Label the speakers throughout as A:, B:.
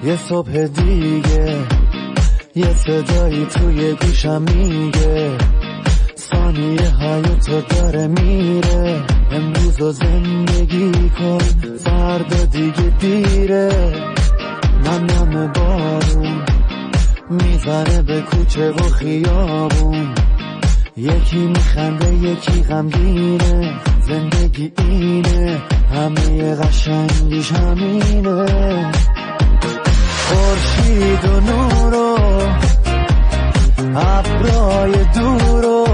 A: یه صبح دیگه یه صدایی توی گوشم میگه ثانیه هایتو داره میره، امروز رو زندگی کن فردا دیگه دیره. نم بارون میزنه به کوچه و خیابون، یکی میخنده یکی غمگینه، زندگی اینه همه قشنگیش همینه. خورشید و نور و ابرای دور و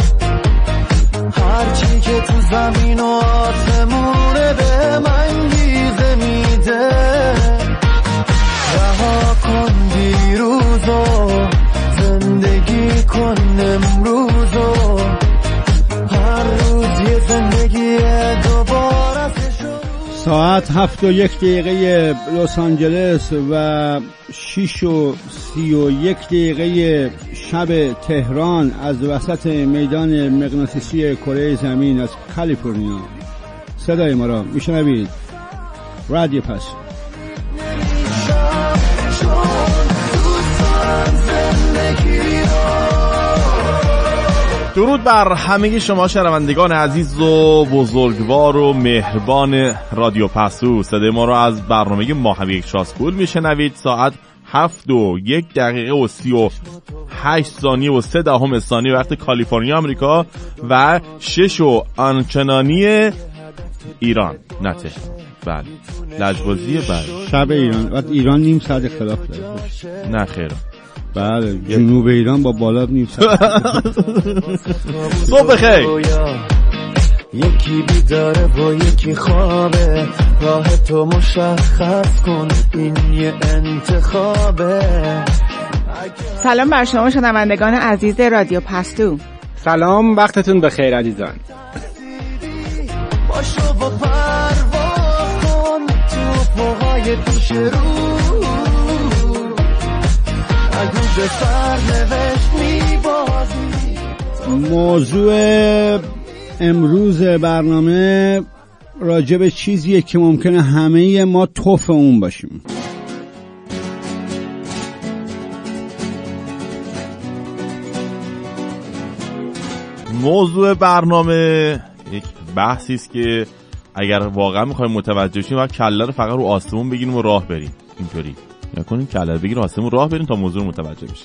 A: هرچی که تو زمین و آسمونه به من گیزه میده. رها کن دیروزو زندگی کن امروزو، هر روز یه زندگی دوباره شروع.
B: ساعت 7:01 لس آنجلس و 6:31 شب تهران از وسط میدان مغناطیسی کره زمین از کالیفرنیا صدای ما را میشنوید. رادیو پس.
C: درود بر همه شما شنوندگان عزیز و بزرگوار و مهربان رادیو پسو. صدای ما رو از برنامه ماهوی یک شاسپول میشنوید. ساعت 7:01:38 ثانیه وقت کالیفرنیا آمریکا و 6 آنچنانی ایران. نه تهران، بله لجبازیه، بله
B: شب ایران و ایران نیم ساعت اختلاف داره.
C: نه خیر،
B: بله جنوب ایران با بالا نیم ساعت.
C: صبح بخیر.
A: یکی بیداره و یکی خوابه، راه تو مشخص کن این یه انتخابه.
D: سلام بر شما شنوندگان عزیز رادیو پستو.
E: سلام، وقتتون بخیر عزیزان.
A: باشو و پرواز کن تو فوقای پیش رو، اگه به سرنوشت میبازی.
B: موضوع امروز برنامه راجع به چیزیه که ممکنه همه ما توف اون باشیم.
C: موضوع برنامه یک بحثی است که اگر واقعا می‌خوایم متوجه شیم باید کله رو فقط رو آسمون بگیریم و راه بریم. اینطوری نکنیم کله رو بگیریم آسمون راه بریم تا موضوع رو متوجه بشیم.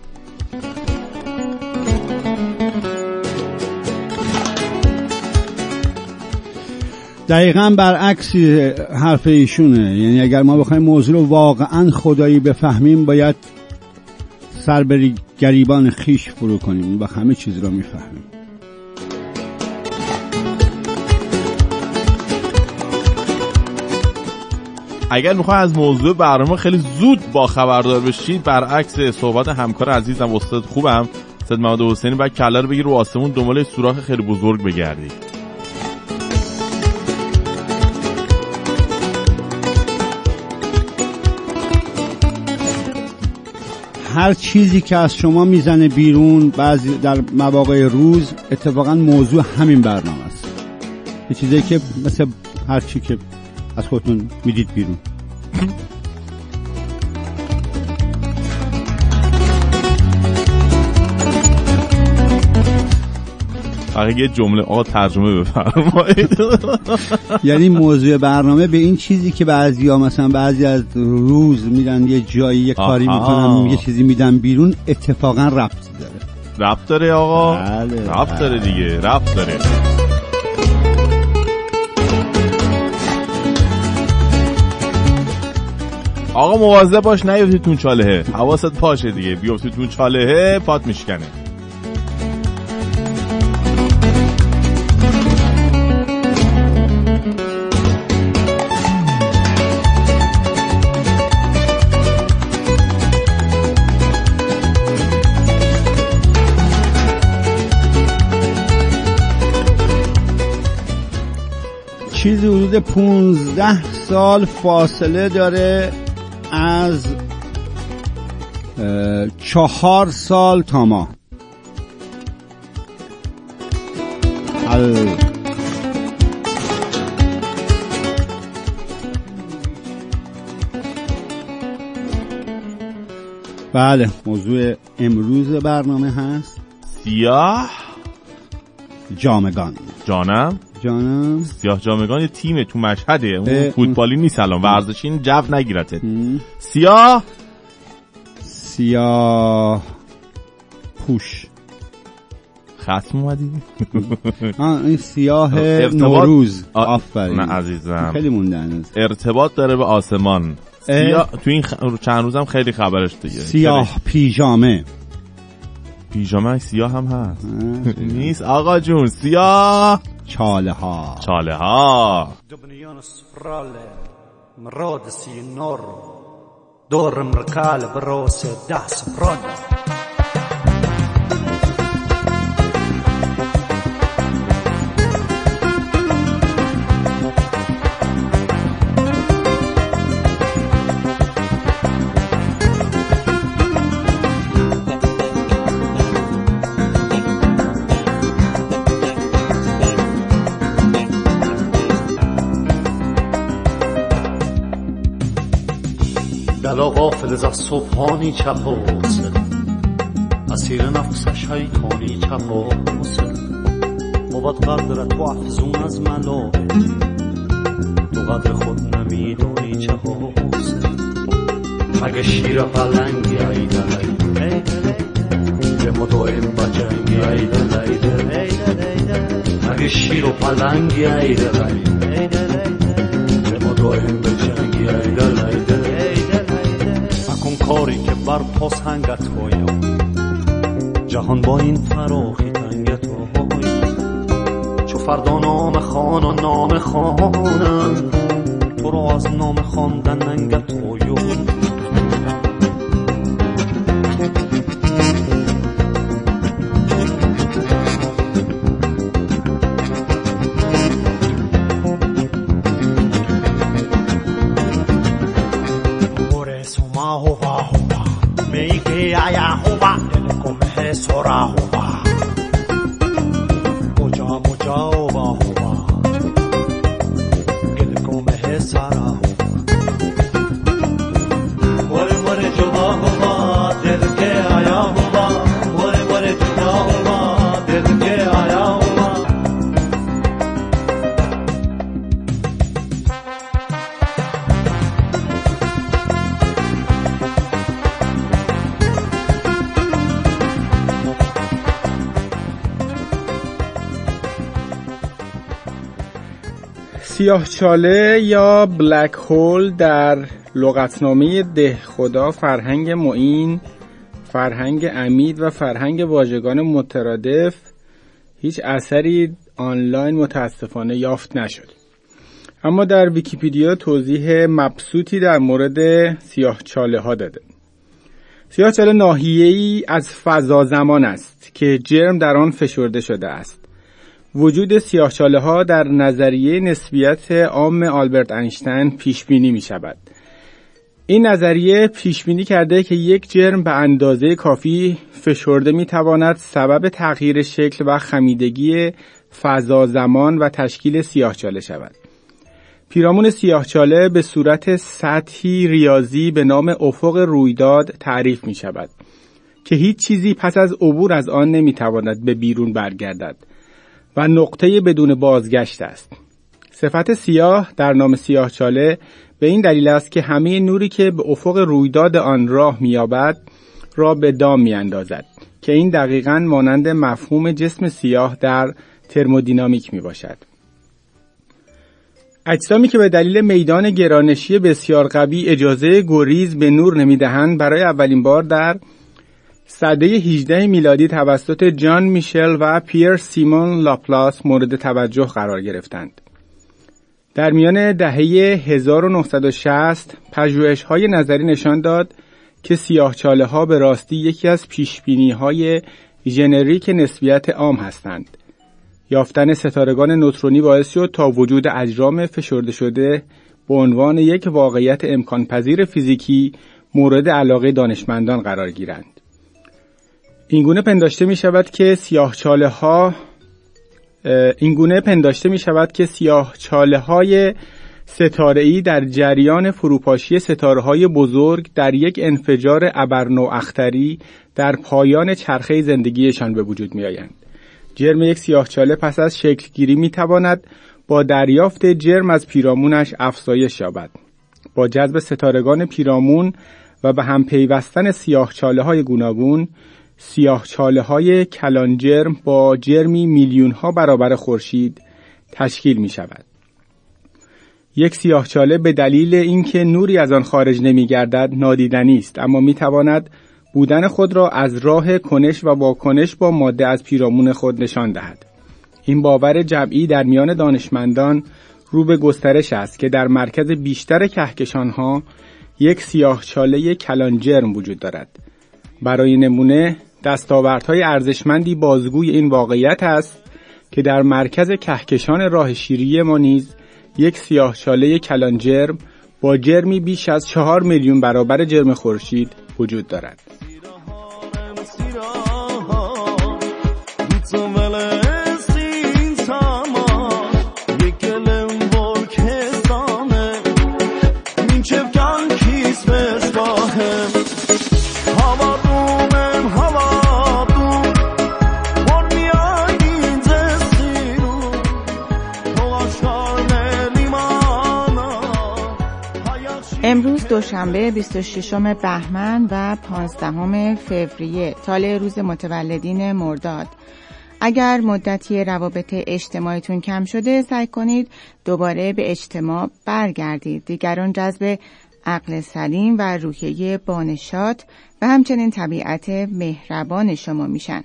B: دقیقاً برعکس حرف ایشونه. یعنی اگر ما بخوایم موضوع رو واقعاً خدایی بفهمیم باید سر به گریبان خیش فرو کنیم و همه چیز رو میفهمیم.
C: اگر میخواید از موضوع برنامه خیلی زود با خبردار بشید، برعکس صحبت همکار عزیزم استاد خوبم سید محمد حسینی، باید کله رو بگیر رو آسمون دنبال سوراخ خیلی بزرگ بگردی.
B: هر چیزی که از شما میزنه بیرون بعضی در مواقع روز اتفاقا موضوع همین برنامه است. یه چیزی که مثل هر چی که از خودتون میدید بیرون.
C: فقط یه جمله آقا ترجمه بفرمایید.
B: یعنی موضوع برنامه به این چیزی که بعضیا مثلا بعضی از روز میرن یه جایی یه کاری میکنن یه چیزی میدن بیرون اتفاقا ربط داره.
C: ربط داره آقا؟
B: بله
C: ربط داره دیگه، ربط داره. آقا مواظب باش نیفتی تون چالهه، حواست باشه دیگه، بیفتی تون چالهه پات میشکنه.
B: چیزی حدود 15 سال فاصله داره از 4 سال تا ما. بله، موضوع امروز برنامه هست
C: سیاه
B: جامگان.
C: جانم سیاه جامگان یه تیمه تو مشهده، اون فوتبالی نیست، الان ورزشی، این جو نگیرته. سیاه پوش
B: ختم
C: اومدی؟
B: این سیاه نوروز. آفرین
C: نه عزیزم،
B: خیلی مونده هنوز.
C: ارتباط داره به آسمان. سیاه تو این چند روزم خیلی خبرش دیگه.
B: سیاه پیژامه
C: سیاه هم هست. نیست آقا جون. سیاه
B: چاله ها
A: دبنیان سفراله مراد سی نور دور مرکال بروس ده سفراله دلا غافل از صبحانی چپاسل اسیر نفسش هیکانی چپاسل بود قدرت و افزون از ملائک تو قدر خود نمیدونی چه حاصل مگه شیر پلنگی ایدل به مدائم بجنگی ایدل مگه شیر و پلنگی ایدل به مدائم بجنگی ایدل کاری که بر پاس هنگت هایم جهان با این فراخی تنگت هایم چو فردا نام خان و نام خانم تو رو از نام خواندن ننگت هایم آیا هوا دلکم ہے سورا ہوا مجا ہوا ہوا دلکم ہے سارا ہوا مر جدا ہوا دل کے آیا ہوا مر جدا ہوا دل کے آیا ہوا
E: سیاهچاله یا بلک هول در لغتنامه دهخدا، فرهنگ معین، فرهنگ عمید و فرهنگ واژگان مترادف هیچ اثری آنلاین متاسفانه یافت نشد. اما در ویکیپدیا توضیح مبسوطی در مورد سیاهچاله ها داده. سیاهچاله ناحیه‌ای از فضا زمان است که جرم در آن فشرده شده است. وجود سیاهچاله ها در نظریه نسبیت عام آلبرت اینشتین پیش بینی می شود. این نظریه پیش بینی کرده که یک جرم به اندازه کافی فشرده می تواند سبب تغییر شکل و خمیدگی فضا زمان و تشکیل سیاهچاله شود. پیرامون سیاهچاله به صورت سطحی ریاضی به نام افق رویداد تعریف می شود که هیچ چیزی پس از عبور از آن نمی تواند به بیرون برگردد و نقطه بدون بازگشت است. صفت سیاه در نام سیاهچاله به این دلیل است که همه نوری که به افق رویداد آن راه می‌یابد را به دام می‌اندازد که این دقیقاً مانند مفهوم جسم سیاه در ترمودینامیک میباشد. اجسامی که به دلیل میدان گرانشی بسیار قوی اجازه گریز به نور نمیدهند برای اولین بار در سده 18 میلادی توسط جان میشل و پیر سیمون لاپلاس مورد توجه قرار گرفتند. در میان دهه 1960 پژوهش‌های نظری نشان داد که سیاهچاله‌ها به راستی یکی از پیشبینی‌های ژنریک نسبیت عام هستند. یافتن ستارگان نوترونی باعث شد تا وجود اجرام فشرده شده به عنوان یک واقعیت امکان پذیر فیزیکی مورد علاقه دانشمندان قرار گیرند. اینگونه پنداشته می شود که سیاهچاله‌های ستاره‌ای در جریان فروپاشی ستاره‌های بزرگ در یک انفجار ابرنواختری در پایان چرخه زندگیشان به وجود می‌آیند. جرم یک سیاهچاله پس از شکلگیری می‌تواند با دریافت جرم از پیرامونش افزایش یابد. با جذب ستارگان پیرامون و به هم پیوستن سیاهچاله‌های گوناگون، سیاهچاله‌های کلانجرم با جرمی میلیون‌ها برابر خورشید تشکیل می‌شود. یک سیاهچاله به دلیل اینکه نوری از آن خارج نمی‌گردد نادیدنی است، اما می‌تواند بودن خود را از راه کنش و واکنش با ماده از پیرامون خود نشان دهد. این باور جمعی در میان دانشمندان رو به گسترش است که در مرکز بیشتر کهکشان‌ها یک سیاهچاله کلانجرم وجود دارد. برای نمونه دستاوردهای ارزشمندی بازگوی این واقعیت است که در مرکز کهکشان راه شیری ما نیز یک سیاهچاله کلانجرم با جرمی بیش از 4 میلیون برابر جرم خورشید وجود دارد.
D: امروز دوشنبه 26 بهمن و 15 فوریه، تاله روز متولدین مرداد. اگر مدتی روابط اجتماعیتون کم شده، سعی کنید دوباره به اجتماع برگردید. دیگران جذب عقل سلیم و روحیه بانشات و همچنین طبیعت مهربان شما میشن.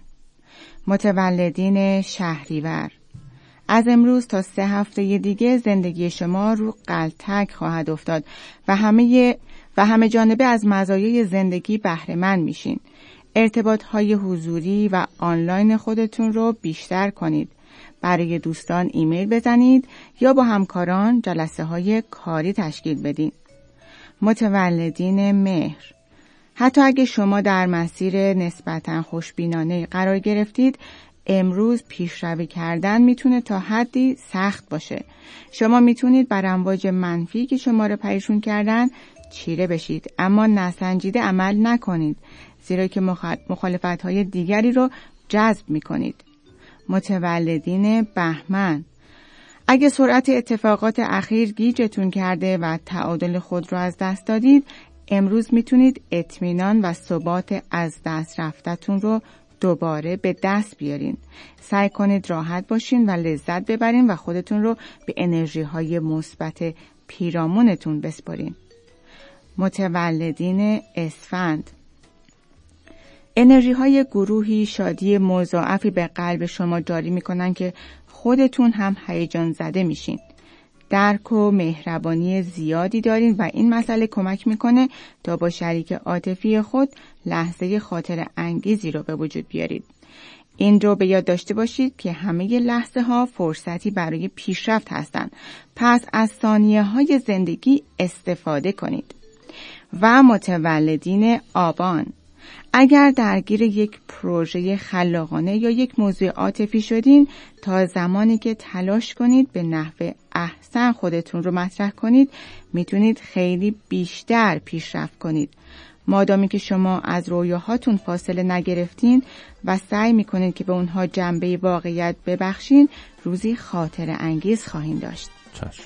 D: متولدین شهریور، از امروز تا 3 هفته دیگه زندگی شما رو غلطک خواهد افتاد و همه جانبه از مزایای زندگی بهره مند میشین. ارتباطهای حضوری و آنلاین خودتون رو بیشتر کنید. برای دوستان ایمیل بزنید یا با همکاران جلسه های کاری تشکیل بدین. متولدین مهر، حتی اگه شما در مسیر نسبتاً خوشبینانه قرار گرفتید، امروز پیشروی کردن میتونه تا حدی سخت باشه. شما میتونید بر امواج منفی که شما رو پریشون کردن چیره بشید، اما نسنجیده عمل نکنید، زیرا که مخالفت‌های دیگری رو جذب میکنید. متولدین بهمن، اگه سرعت اتفاقات اخیر گیجتون کرده و تعادل خود رو از دست دادید، امروز میتونید اطمینان و ثبات از دست رفتتون رو دوباره به دست بیارین. سعی کنید راحت باشین و لذت ببرین و خودتون رو به انرژی های مثبت پیرامونتون بسپارین. متولدین اسفند، انرژی های گروهی شادی مضاعفی به قلب شما جاری میکنن که خودتون هم هیجان زده میشین. درک و مهربانی زیادی دارین و این مسئله کمک میکنه تا با شریک عاطفی خود لحظه خاطر انگیزی رو به وجود بیارید. این رو به یاد داشته باشید که همه لحظه ها فرصتی برای پیشرفت هستند. پس از ثانیه های زندگی استفاده کنید. و متولدین آبان، اگر درگیر یک پروژه خلاقانه یا یک موضوع عاطفی شدین، تا زمانی که تلاش کنید به نحو احسن خودتون رو مطرح کنید، میتونید خیلی بیشتر پیشرفت کنید. مادامی که شما از رویاهاتون فاصله نگرفتین و سعی میکنید که به اونها جنبه واقعیت ببخشین، روزی خاطر انگیز خواهید داشت.
C: چشم.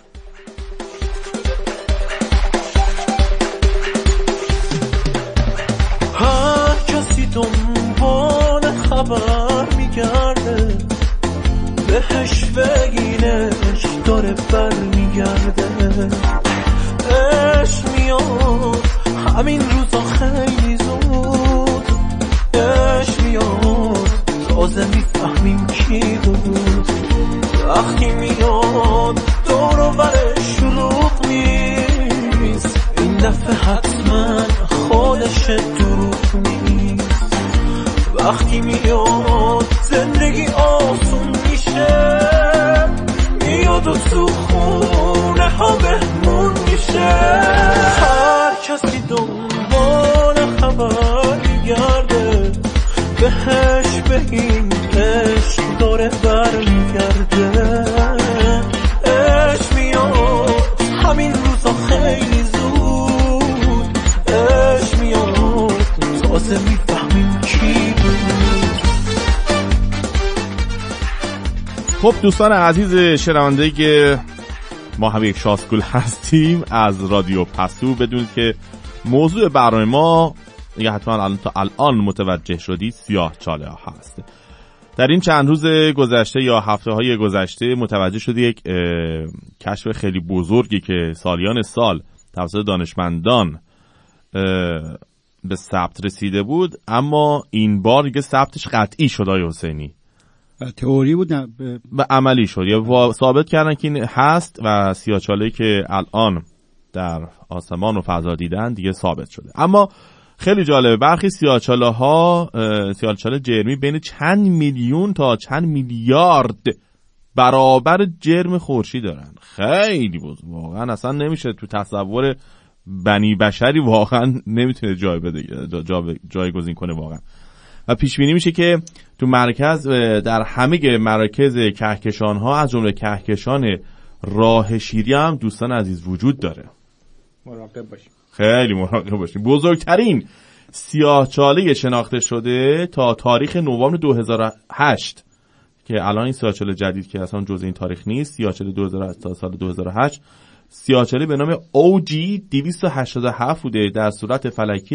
A: هر کسی دنبال خبر میگرده، بهش بگینش داره بر میگرده. عشق میاد همین روزا خیلی زود، عشق میاد تازه میفهمیم کی بود. وقتی میاد دور و برش شلوغ نیست، این دفعه حتما خودش دروغ نیست. وقتی میاد زندگی آسون میشه، میاد و تو خونه ها بهمون میشه. هر کسی دنبال خبر میگرده، بهش بگیم عشق داره بر میگرده. عشق میاد
C: خب دوستان عزیز شنونده که ما هم یک شاسکول هستیم از رادیو پسو، بدونید که موضوع برنامه ما دیگه حتما تا الان متوجه شدید سیاهچاله ها هست. در این چند روز گذشته یا هفته های گذشته متوجه شدید یک کشف خیلی بزرگی که سالیان سال توسط دانشمندان به ثبت رسیده بود، اما این بار دیگه ثبتش قطعی شد آقای حسینی.
B: تئوری بود
C: به عملی شد، یا ثابت کردن که این هست و سیاهچاله‌ای که الان در آسمان و فضا دیدن دیگه ثابت شده. اما خیلی جالبه، برخی سیاهچاله جرمی بین چند میلیون تا چند میلیارد برابر جرم خورشید دارن. خیلی بزرگ، واقعا اصلا نمیشه تو تصور بنی بشری واقعا نمیتونه جایگزین کنه واقعا. و پیش بینی میشه که تو مرکز در همه مراکز کهکشان ها از جمله کهکشان راه شیری هم دوستان عزیز وجود داره.
E: مراقب باشیم،
C: خیلی مراقب باشیم. بزرگترین سیاهچاله شناخته شده تا تاریخ نوامبر 2008 که الان این سیاهچاله جدید که اصلا جزء این تاریخ نیست، سیاهچاله 2008 تا سال 2008 سیاهچاله به نام OG 287 بوده، در صورت فلکی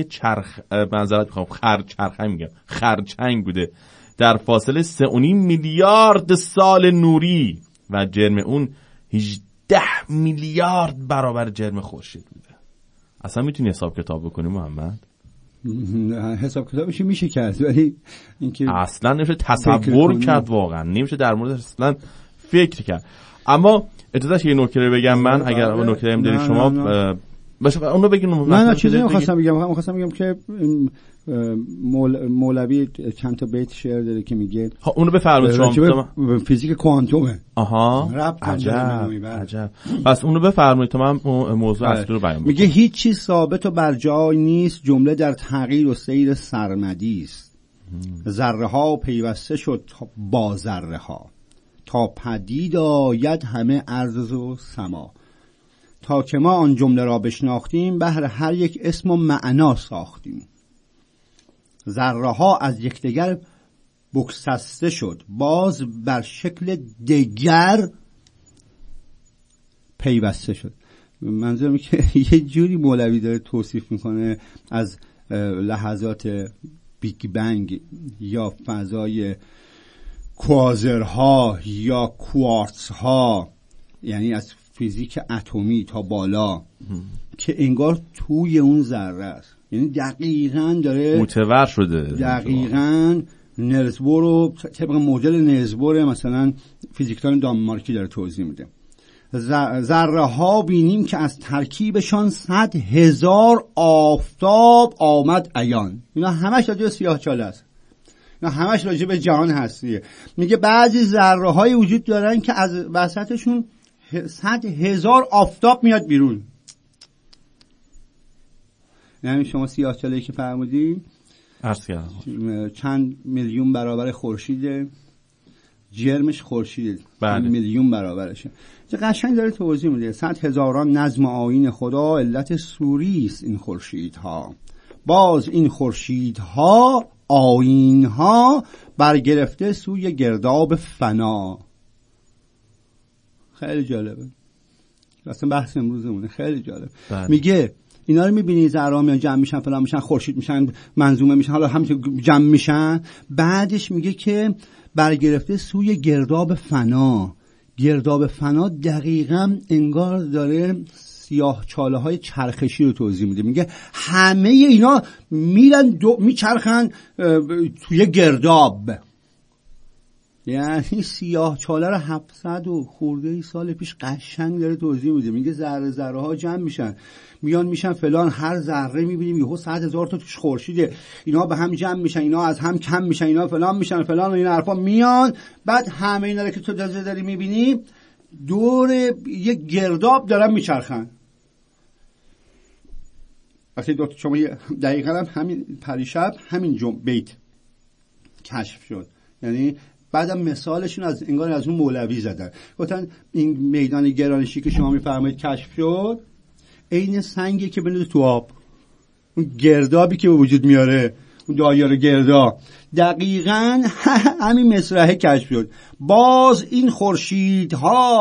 C: خرچنگ بوده، در فاصله 3.5 میلیارد سال نوری و جرم اون 18 میلیارد برابر جرم خورشید بوده. اصلا میتونی حساب کتاب بکنی محمد؟
B: حساب کتابش میشه کرد، ولی اینکه
C: اصلا نمیشه تصور کرد، واقعا نمیشه در مورد اصلا فکر کرد. اما اجازه یه نکته رو بگم من، اگر نکته هم داری شما باشه اونو بگین.
B: نه چیزی نمی‌خواستم بگم که مولوی چند تا بیت شعر داره که میگه
C: اونو بفرمایید شما.
B: فیزیک کوانتومه.
C: عجب. پس اونو بفرمایید تا من موضوع اصلی رو بیان کنم.
B: میگه هیچ چیز ثابت و بر جای نیست، جمله در تغییر و سیر سرمدی است. ذره ها پیوسته شد با ذره ها، تا پدید آید همه ارض و سما. تا که ما آن جمله را بشناختیم، بهر هر یک اسم و معنا ساختیم. ذره ها از یکدیگر بگسسته شد، باز بر شکل دیگر پیوسته شد. منظورم که یه جوری مولوی داره توصیف میکنه از لحظات بیگ بنگ یا فضای کوازرها یا کوارتزها، یعنی از فیزیک اتمی تا بالا، که انگار توی اون ذره است. یعنی دقیقاً داره
C: متور شده،
B: دقیقاً نیلز بور رو طبق مدل نیلز بور مثلا فیزیکدان دانمارکی داره توضیح میده. ذره ها بینیم که از ترکیبشان 100,000 آفتاب آمد عیان. اینا همش راجع به سیاهچاله است، اینا همش راجع به جهان هستیه. میگه بعضی ذره های وجود دارن که از وسطشون 100,000 آفتاب میاد بیرون. یعنی شما سیاهچاله‌ای که فرمودی
C: عرض کردم
B: چند میلیون برابر خورشیده، جرمش خورشیده،
C: بله.
B: میلیون برابرشه. چه قشنگ داره توضیح میده. 100,000 نظم آیین خدا، علت سوری است این خورشیدها. باز این خورشیدها آیینها برگرفته سوی گرداب فنا. خیلی جالبه، اصلا بحث امروزمونه، خیلی جالب. میگه اینا رو میبینی ذره‌ها میان جمع میشن، فلان میشن، خورشید میشن، منظومه میشن، حالا همین جمع میشن. بعدش میگه که برگرفته سوی گرداب فنا. گرداب فنا دقیقاً انگار داره سیاهچاله های چرخشی رو توضیح میده. میگه همه اینا میرن میچرخن توی گرداب. یعنی سیاهچاله رو 700 و خورده سال پیش قشنگ داره توضیح میده. میگه ذره ها جمع میشن، میان میشن فلان، هر ذره میبینیم یهو 100,000 تا توش خورشیده، اینا به هم جمع میشن، اینا از هم کم میشن، اینا فلان میشن فلان و این حرفا میان. بعد همه اینا رو که تو داری میبینی دور یک گرداب دارن میچرخن. وقتی شما دقیقاً همین پریشب همین بیت کشف شد. یعنی بعدم مثالشون از انگار از اون مولوی زدن، گفتن این میدان گرانشی که شما میفرمایید کشف شد عین سنگی که بندازه تو آب، اون گردابی که به وجود میاره دایره گردا. دقیقاً همین مصرعه کشف شد. باز این خورشیدها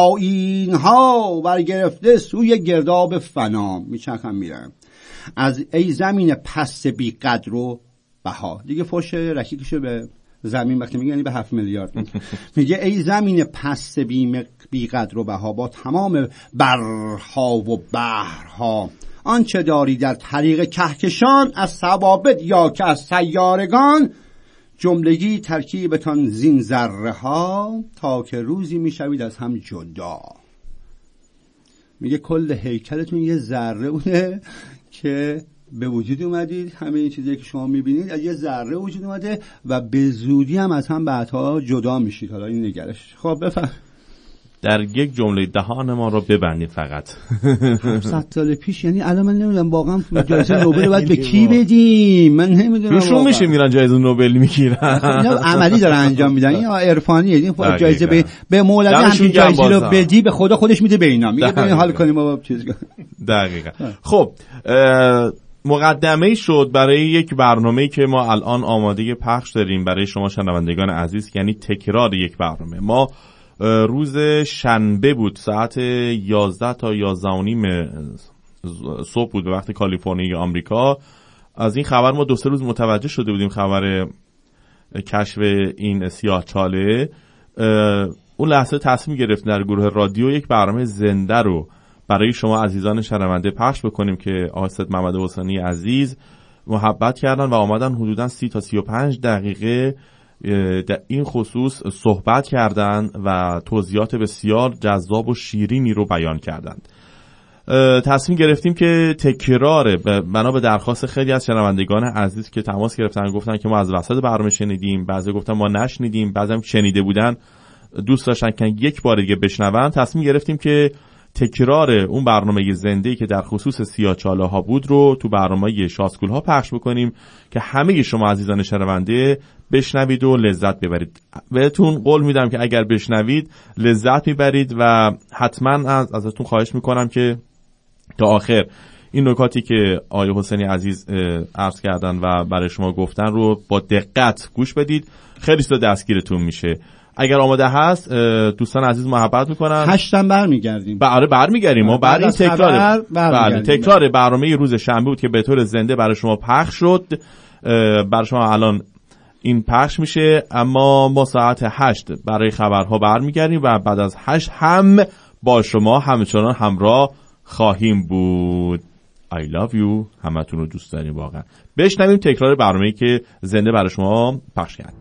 B: آیینها برگرفته سوی گرداب فنا میچرخن میرن. از ای زمین پست بی قدر و بها، دیگه فوش رکیکشو به زمین وقتی میگه یعنی به 7 میلیارد میگه ای زمین پست بی قدر و بها، با تمام برها و بحرها آنچه داری در طریق کهکشان، از ثوابت یا که از سیارگان، جملگی ترکیبتان زین ذره ها، تا که روزی میشوید از هم جدا. میگه کل هیکلتون یه ذره بوده که به وجود اومدید، همه این چیزایی که شما میبینید از یه ذره وجود اومده و به زودی هم از هم بعدها جدا میشید. حالا این نگرش. خب بفهم.
C: در یک جمله دهان ما رو ببندید فقط.
B: 700 سال پیش، یعنی الان من نمیدونم واقعا جایزه نوبل باید به کی بدیم، من نمیدونم.
C: روشون میشه میرن جایزه نوبل میگیرن.
B: عملی دارن انجام میدن، این عرفانیه. این جایزه به مولوی همین جایزه رو بدی، به خدا خودش میده به اینا، میگه بریم حال کنیم با چیز.
C: دقیقاً. خب مقدمه شد برای یک برنامه‌ای که ما الان آماده پخش داریم برای شما شنوندگان عزیز، یعنی تکرار یک برنامه. ما روز شنبه بود، ساعت 11 تا 11:30 صبح بود به وقت کالیفرنیای آمریکا. از این خبر ما 2-3 روز متوجه شده بودیم، خبر کشف این سیاه‌چاله. اون لحظه تصمیم گرفتیم در گروه رادیو یک برنامه زنده رو برای شما عزیزان شنونده پخش بکنیم که آقای سید محمد حسینی عزیز محبت کردن و آمدن حدوداً 30 تا 35 دقیقه در این خصوص صحبت کردند و توضیحات بسیار جذاب و شیرینی رو بیان کردند. تصمیم گرفتیم که تکرار بنا به درخواست خیلی از شنوندگان عزیز که تماس گرفتن، گفتن که ما از وسط برنامه شنیدیم، بعضی گفتن ما نشنیدیم، بعضی هم شنیده بودن دوست داشتن که یک بار دیگه بشنون. تصمیم گرفتیم که تکرار اون برنامه زنده‌ای که در خصوص سیاه‌چاله ها بود رو تو برنامه شاسکول ها پخش بکنیم که همه شما عزیزان شنونده بشنوید و لذت ببرید. بهتون قول میدم که اگر بشنوید لذت میبرید و حتما ازتون خواهش میکنم که تا آخر این نکاتی که آقای حسینی عزیز عرض کردن و برای شما گفتن رو با دقت گوش بدید، خیلی دستگیرتون میشه. اگر آماده هست دوستان عزیز محبت میکنن
B: 8 برمیگردیم.
C: بله برمیگردیم. ما بعد این تکرار برنامه روز شنبه بود که به طور زنده برای شما پخش شد. برای شما الان این پخش میشه، اما ما ساعت 8 برای خبرها برمیگردیم و بعد از 8 هم با شما همچنان همراه خواهیم بود. I love you. همتون رو دوست داریم واقعا. بشنویم تکرار برنامه‌ای که زنده برای شما پخش کردیم.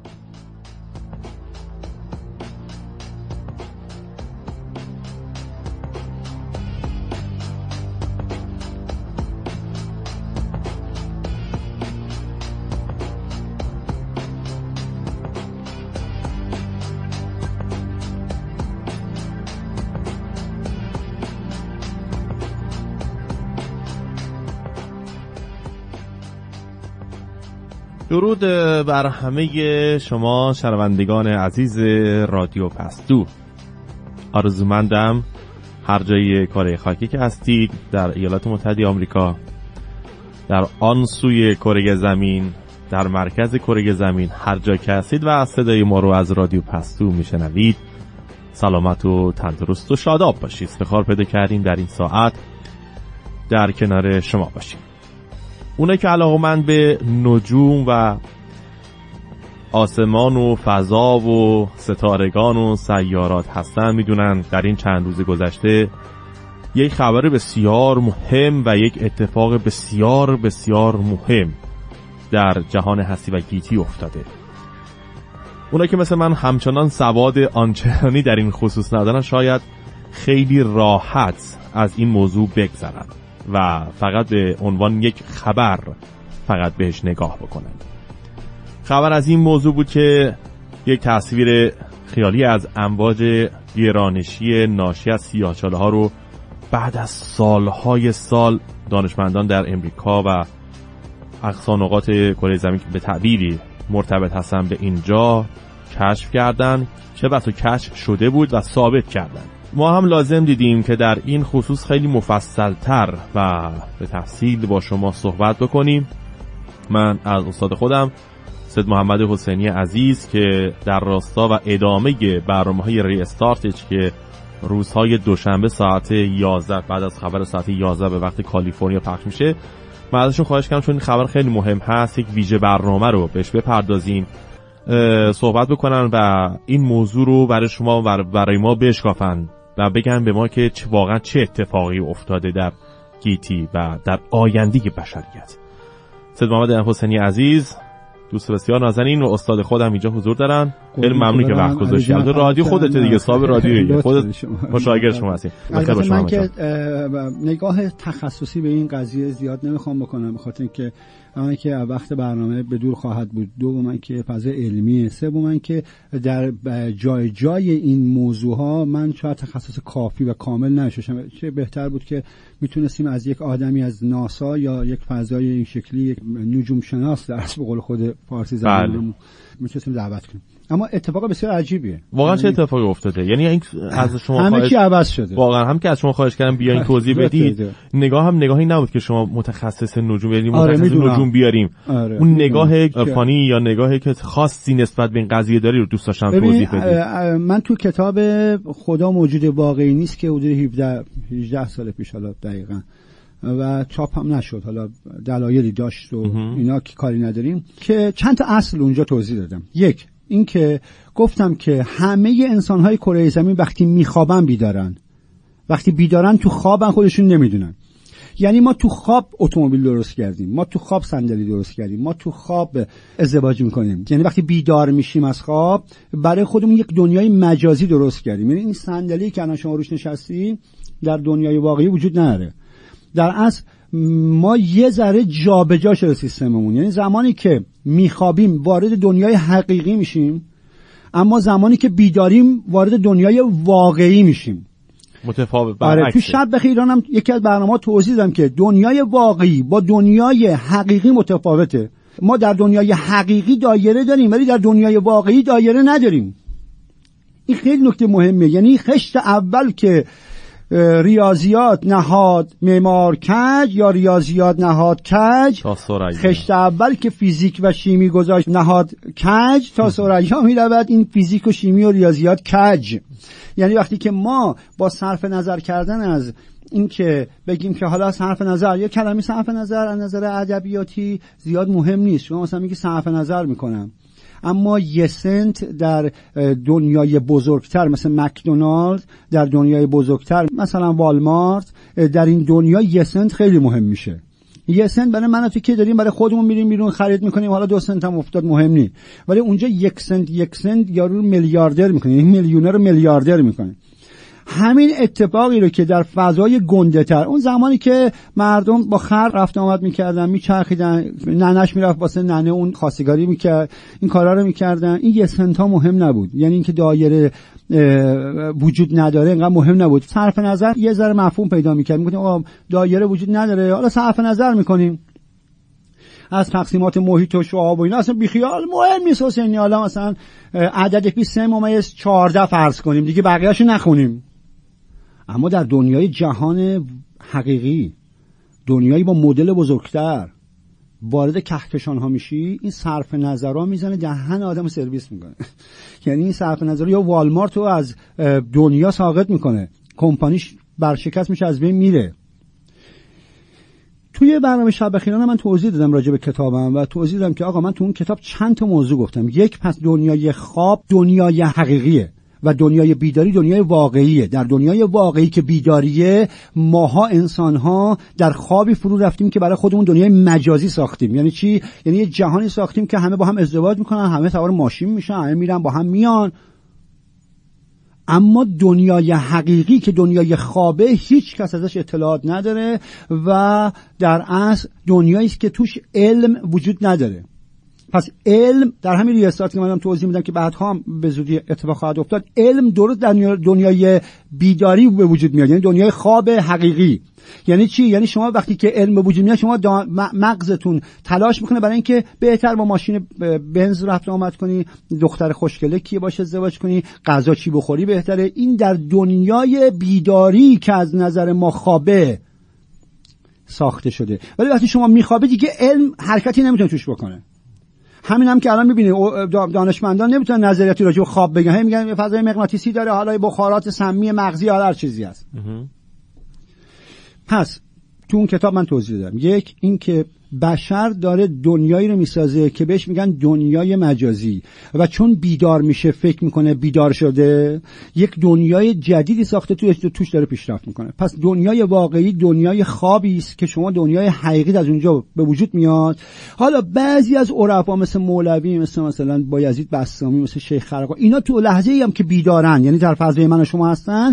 C: درود بر همه شما شنوندگان عزیز رادیو پستو. آرزومندم هر جای کره خاکی که هستید، در ایالات متحده آمریکا، در آن سوی کره زمین، در مرکز کره زمین، هر جا که هستید و صدای ما رو از رادیو پستو میشنوید، سلامت و تندرست و شاداب باشید. افتخار پیدا کردیم در این ساعت در کنار شما باشیم. اونه که علاقه‌مند به نجوم و آسمان و فضا و ستارگان و سیارات هستن میدونن در این چند روز گذشته یک خبر بسیار مهم و یک اتفاق بسیار بسیار مهم در جهان هستی و گیتی افتاده. اونه که مثل من همچنان سواد آنچنانی در این خصوص ندارن شاید خیلی راحت از این موضوع بگذرن و فقط به عنوان یک خبر فقط بهش نگاه بکنن. خبر از این موضوع بود که یک تصویر خیالی از امواج گرانشی ناشی از سیاه‌چاله ها رو بعد از سالهای سال دانشمندان در امریکا و اقصا نقاط کره زمین که به تعبیری مرتبط هستن به اینجا کشف کردن، چه بسا کشف شده بود و ثابت کردن. ما هم لازم دیدیم که در این خصوص خیلی مفصل‌تر و به تفصیل با شما صحبت بکنیم من از استاد خودم سید محمد حسینی عزیز که در راستا و ادامه برنامه‌های ری استارتش که روزهای دوشنبه ساعت 11 بعد از خبر ساعت 11 به وقت کالیفرنیا پخش میشه، من ازشون خواهش کردم چون این خبر خیلی مهم هست یک ویژه برنامه رو بهش بپردازیم، صحبت بکنن و این موضوع رو برای شما و برای ما بشکافن و بگن به ما که واقعا چه اتفاقی افتاده در گیتی و در آینده بشریت. سید محمد حسینی عزیز، دوست بسیار نازنین و استاد خودم اینجا حضور دارن. خیلی ممنون که وقت گذاشتی. رادیو خودت دیگه، صاحب رادیو خودت، شاگرد شما هستین.
B: من که نگاه تخصصی به این قضیه زیاد نمیخوام بکنم، به خاطر اینکه من که وقت برنامه به دور خواهد بود، دوم که فضا علمیه، سوم که در جای جای این موضوع ها من شاید تخصص کافی و کامل نشوشم. چه بهتر بود که میتونستیم از یک آدمی از ناسا یا یک فضای این شکلی، یک نجوم شناس در اصل به قول خود فارسی زبان میتونستیم دعوت کنیم. اما اتفاق بسیار عجیبیه.
C: واقعا چه اتفاقی افتاده؟ یعنی این از شما
B: همه چی عوض شده.
C: واقعا هم که از شما خواهش کردم بیاین توضیح بدید. نگاه هم نگاهی نبود که شما متخصص نجوم، یعنی متخصص نجوم بیاریم. اون نگاه عرفانی یا نگاهی که خاصی نسبت به این قضیه داری رو دوست داشتم توضیح بدید.
B: من تو کتاب خدا موجود واقعی نیست که حدود 18 سال پیش، حالا دقیقاً و چاپ هم نشد، حالا دلایلی داشت و اینا که کاری نداریم، که چند تا اصل اونجا توضیح دادم. یک، این که گفتم که همه انسان‌های کره زمین وقتی میخوابن بیدارن، وقتی بیدارن تو خوابن خودشون نمیدونن. یعنی ما تو خواب اتومبیل درست کردیم، ما تو خواب صندلی درست کردیم، ما تو خواب ازدواج میکنیم. یعنی وقتی بیدار میشیم از خواب برای خودمون یک دنیای مجازی درست کردیم. یعنی این صندلی که الان شما روش نشستی در دنیای واقعی وجود نداره. در اصل ما یه ذره جابجا شده سیستممون. یعنی زمانی که میخوابیم وارد دنیای حقیقی میشیم، اما زمانی که بیداریم وارد دنیای واقعی میشیم.
C: متفاوت برعکسه.
B: تو شب بخیر ایران هم یکی از برنامه‌ها توضیح دادم که دنیای واقعی با دنیای حقیقی متفاوته. ما در دنیای حقیقی دایره داریم ولی در دنیای واقعی دایره نداریم. این خیلی نکته مهمه. یعنی خشت اول که ریاضیات نهاد معمار کج یا ریاضیات نهاد کج، خشت اول که فیزیک و شیمی گذاشت نهاد کج، تا ثریا می‌رود این فیزیک و شیمی و ریاضیات کج. یعنی وقتی که ما با صرف نظر کردن از این که بگیم که حالا صرف نظر، یا کلمه صرف نظر از نظر ادبیاتی زیاد مهم نیست، شما مثلا میگی صرف نظر میکنم، اما یه سنت در دنیای بزرگتر مثل مکدونالد، در دنیای بزرگتر مثلا والمارت، در این دنیا یه سنت خیلی مهم میشه. یه سنت برای من و تو که داریم برای خودمون میریم بیرون خرید میکنیم، حالا 2 سنت هم افتاد مهم نی، ولی اونجا 1 سنت یارو میلیاردر میکنه، این میلیونر رو میلیاردر میکنه. همین اتفاقی رو که در فضای گنده تر، اون زمانی که مردم با خر رفت آمد میکردن، میچرخیدن، ننش میرفت واسه ننه اون خواستگاری میکرد، این کارا رو میکردن، این 1 سنت ها مهم نبود. یعنی اینکه دایره وجود نداره اینقدر مهم نبود. صرف نظر یه ذره مفهوم پیدا میکرد، میگفتیم آقا دایره وجود نداره، حالا صرف نظر میکنیم از تقسیمات محیط و شعاب و اینا، اصلا بیخیال مهم نیست. حسینی حالا مثلا عدد پی 3.14 فرض کنیم دیگه، بقیه‌اشو نخونیم. اما در دنیای جهان حقیقی، دنیایی با مدل بزرگتر، وارد کهکشان ها میشی، این صرف نظرها میزنه دهن آدمو سرویس میکنه. یعنی این صرف نظر یا والمارت رو از دنیا ساقط میکنه، کمپانیش برشکست میشه، از بین میره. توی برنامه شب بخیرانه من توضیح دادم راجع به کتابم و توضیح دادم که آقا من تو اون کتاب چند تا موضوع گفتم. یک، پس دنیای خواب دنیای حقیقیه و دنیای بیداری دنیای واقعیه. در دنیای واقعی که بیداریه، ماها انسان‌ها در خوابی فرو رفتیم که برای خودمون دنیای مجازی ساختیم. یعنی چی؟ یعنی یه جهانی ساختیم که همه با هم ازدواج میکنن، همه سوار ماشین میشن، همه میرن با هم میان. اما دنیای حقیقی که دنیای خوابه، هیچ کس ازش اطلاعات نداره و در اصل دنیایی است که توش علم وجود نداره. پس علم در همین ریاست که من توضیح میدم که بعدها هم به زودی اتفاق خواهد افتاد، علم درست در دنیای بیداری به وجود میاد، یعنی دنیای خواب حقیقی. یعنی چی؟ یعنی شما وقتی که علم به وجود میاد، شما مغزتون تلاش میکنه برای اینکه بهتر با ماشین بنز رفت آمد کنی، دختر خوشگله کی باشه ازدواج کنی، غذا چی بخوری بهتره. این در دنیای بیداری که از نظر ما خوابه ساخته شده. ولی وقتی شما میخوابید دیگه علم حرکتی نمیتونه توش بکنه. همین هم که الان میبینید دانشمندان نمیتونن نظریاتی راجع به خواب بگن، میگن فضای مغناطیسی داره، حالا بخارات سمی مغزی، هر چیزی هست. پس تو اون کتاب من توضیح دادم، یک این که بشر داره دنیایی رو میسازه که بهش میگن دنیای مجازی و چون بیدار میشه فکر میکنه بیدار شده، یک دنیای جدیدی ساخته توش داره پیشرفت میکنه. پس دنیای واقعی دنیای خوابی است که شما دنیای حقیقی از اونجا به وجود میاد. حالا بعضی از عرفا مثل مولوی، مثلا بایزید بسطامی، مثل شیخ خرقا، اینا تو لحظه‌ای هم که بیدارن، یعنی در فضای من و شما هستن،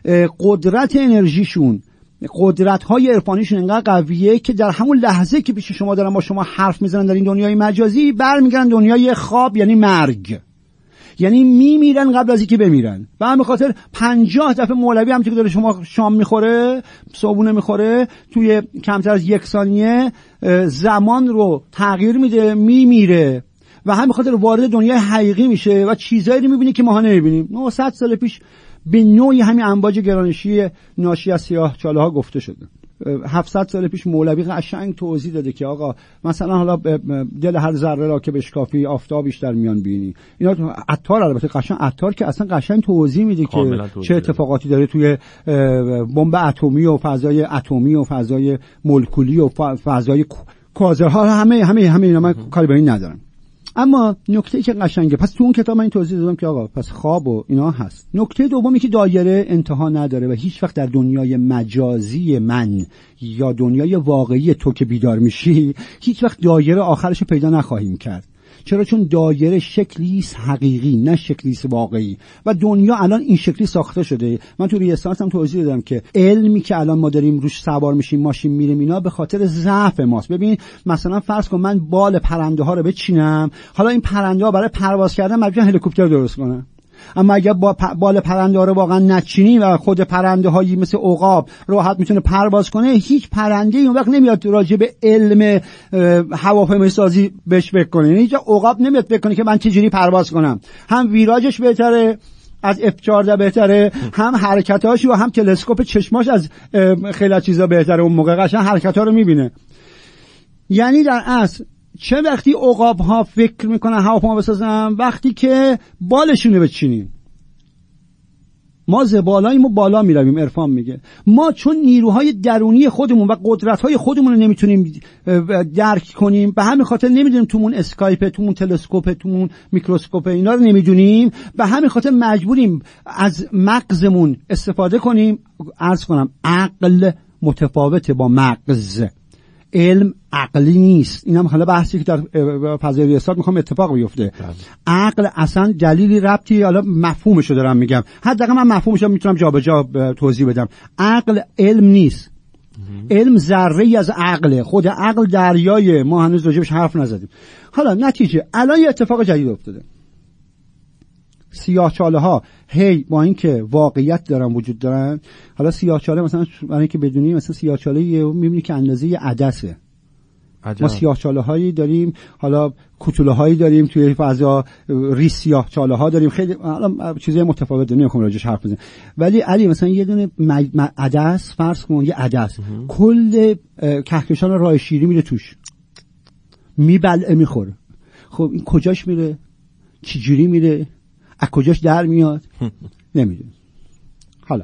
B: قدرت انرژیشون، قدرت‌های عرفانیشون انقدر قویه که در همون لحظه که پیش شما دارن با شما حرف میزنن در این دنیای مجازی، برمیگردن دنیای خواب، یعنی مرگ، یعنی میمیرن قبل از اینکه بمیرن. و همین خاطر 50 دفعه مولوی هم که داره شما شام میخوره، صبحونه میخوره، توی کمتر از 1 ثانیه زمان رو تغییر میده، میمیره و همین خاطر وارد دنیای حقیقی میشه و چیزایی رو میبینی که ما نمیبینیم. 900 سال پیش به نوعی همین امواج گرانشی ناشی از سیاه‌چاله ها گفته شده. 700 سال پیش مولوی قشنگ توضیح داده که آقا مثلا حالا دل هر ذره را که بشکافی آفتاب بیشتر میان بینی. اینا عطار، البته قشنگ عطار که اصلا قشنگ توضیح میده که چه اتفاقاتی داره توی بمب اتمی و فضای اتمی و فضای مولکولی و فضای کوازرها. همه اینا من کاری به این ندارم. اما نکته که قشنگه، پس تو اون کتاب من این توضیح دادم که آقا پس خواب و اینا هست. نکته دومی که دایره انتها نداره و هیچ وقت در دنیای مجازی من یا دنیای واقعی تو که بیدار میشی هیچ وقت دایره آخرش پیدا نخواهیم کرد. چرا؟ چون دایره شکلی است حقیقی، نه شکلی است واقعی و دنیا الان این شکلی ساخته شده. من تو ریاست هم توضیح دادم که علمی که الان ما داریم روش سوار میشیم، ماشین میریم، اینا به خاطر ضعف ماست. ببین مثلا فرض کن من بال پرنده ها رو بچینم، حالا این پرنده ها برای پرواز کردن مجبورن هلیکوپتر درست کنن. اما اگر بال پرنده ها رو واقعا نچینی و خود پرنده هایی مثل عقاب راحت میتونه پرواز کنه، هیچ پرنده اون وقت نمیاد راجع به علم هواپیمایی سازی بهش فکر کنه. یعنی هیچ عقاب نمیاد فکر کنه که من چجوری پرواز کنم. هم ویراجش بهتره از F14 بهتره، هم حرکتاش و هم تلسکوپ چشماش از خیلی چیزا بهتره. اون موقع قشنگ حرکت‌ها رو میبینه. یعنی در اصل چه وقتی عقاب ها فکر میکنن هواپیما بسازن؟ وقتی که بالشونه بچینیم. ما زبالاییم و بالا میرویم. عرفان میگه ما چون نیروهای درونی خودمون و قدرت‌های خودمون رو نمیتونیم درک کنیم، به همین خاطر نمیدونیم تومون اسکایپ، تومون تلسکوپ، تومون میکروسکوپ، اینا رو نمیدونیم، به همین خاطر مجبوریم از مغزمون استفاده کنیم. عرض کنم عقل متفاوته با مغز. علم عقلی نیست. این هم حالا بحثی که در فضای ریاست میخوام اتفاق بیفته. عقل اصلا دلیلی ربطی، حالا مفهومشو دارم میگم، حداقل من مفهومشو میتونم جابجا توضیح بدم. عقل علم نیست. علم ذره‌ای از عقله. خود عقل دریای، ما هنوز راجبش حرف نزدیم. حالا نتیجه الان یه اتفاق جدید افتاده. سیاه‌چاله ها با اینکه واقعیت دارن وجود دارن، حالا سیاه‌چاله مثلا برای اینکه بدونی، مثلا سیاه‌چاله می‌بینی که اندازه یه عدسه. ما سیاه‌چاله هایی داریم، حالا کوتوله هایی داریم توی فضا، ریش سیاه‌چاله ها داریم، خیلی حالا چیزای متفاوت داریم، نمی‌خوام راجعش حرف بزنم. ولی علی مثلا یه دونه عدس فرض کن، یه عدس کل کهکشان راه شیری میره توش، میبلعه میخوره. خب این کجاش میره؟ چجوری میره؟ از کجاش در میاد؟ نمیدونم. حالا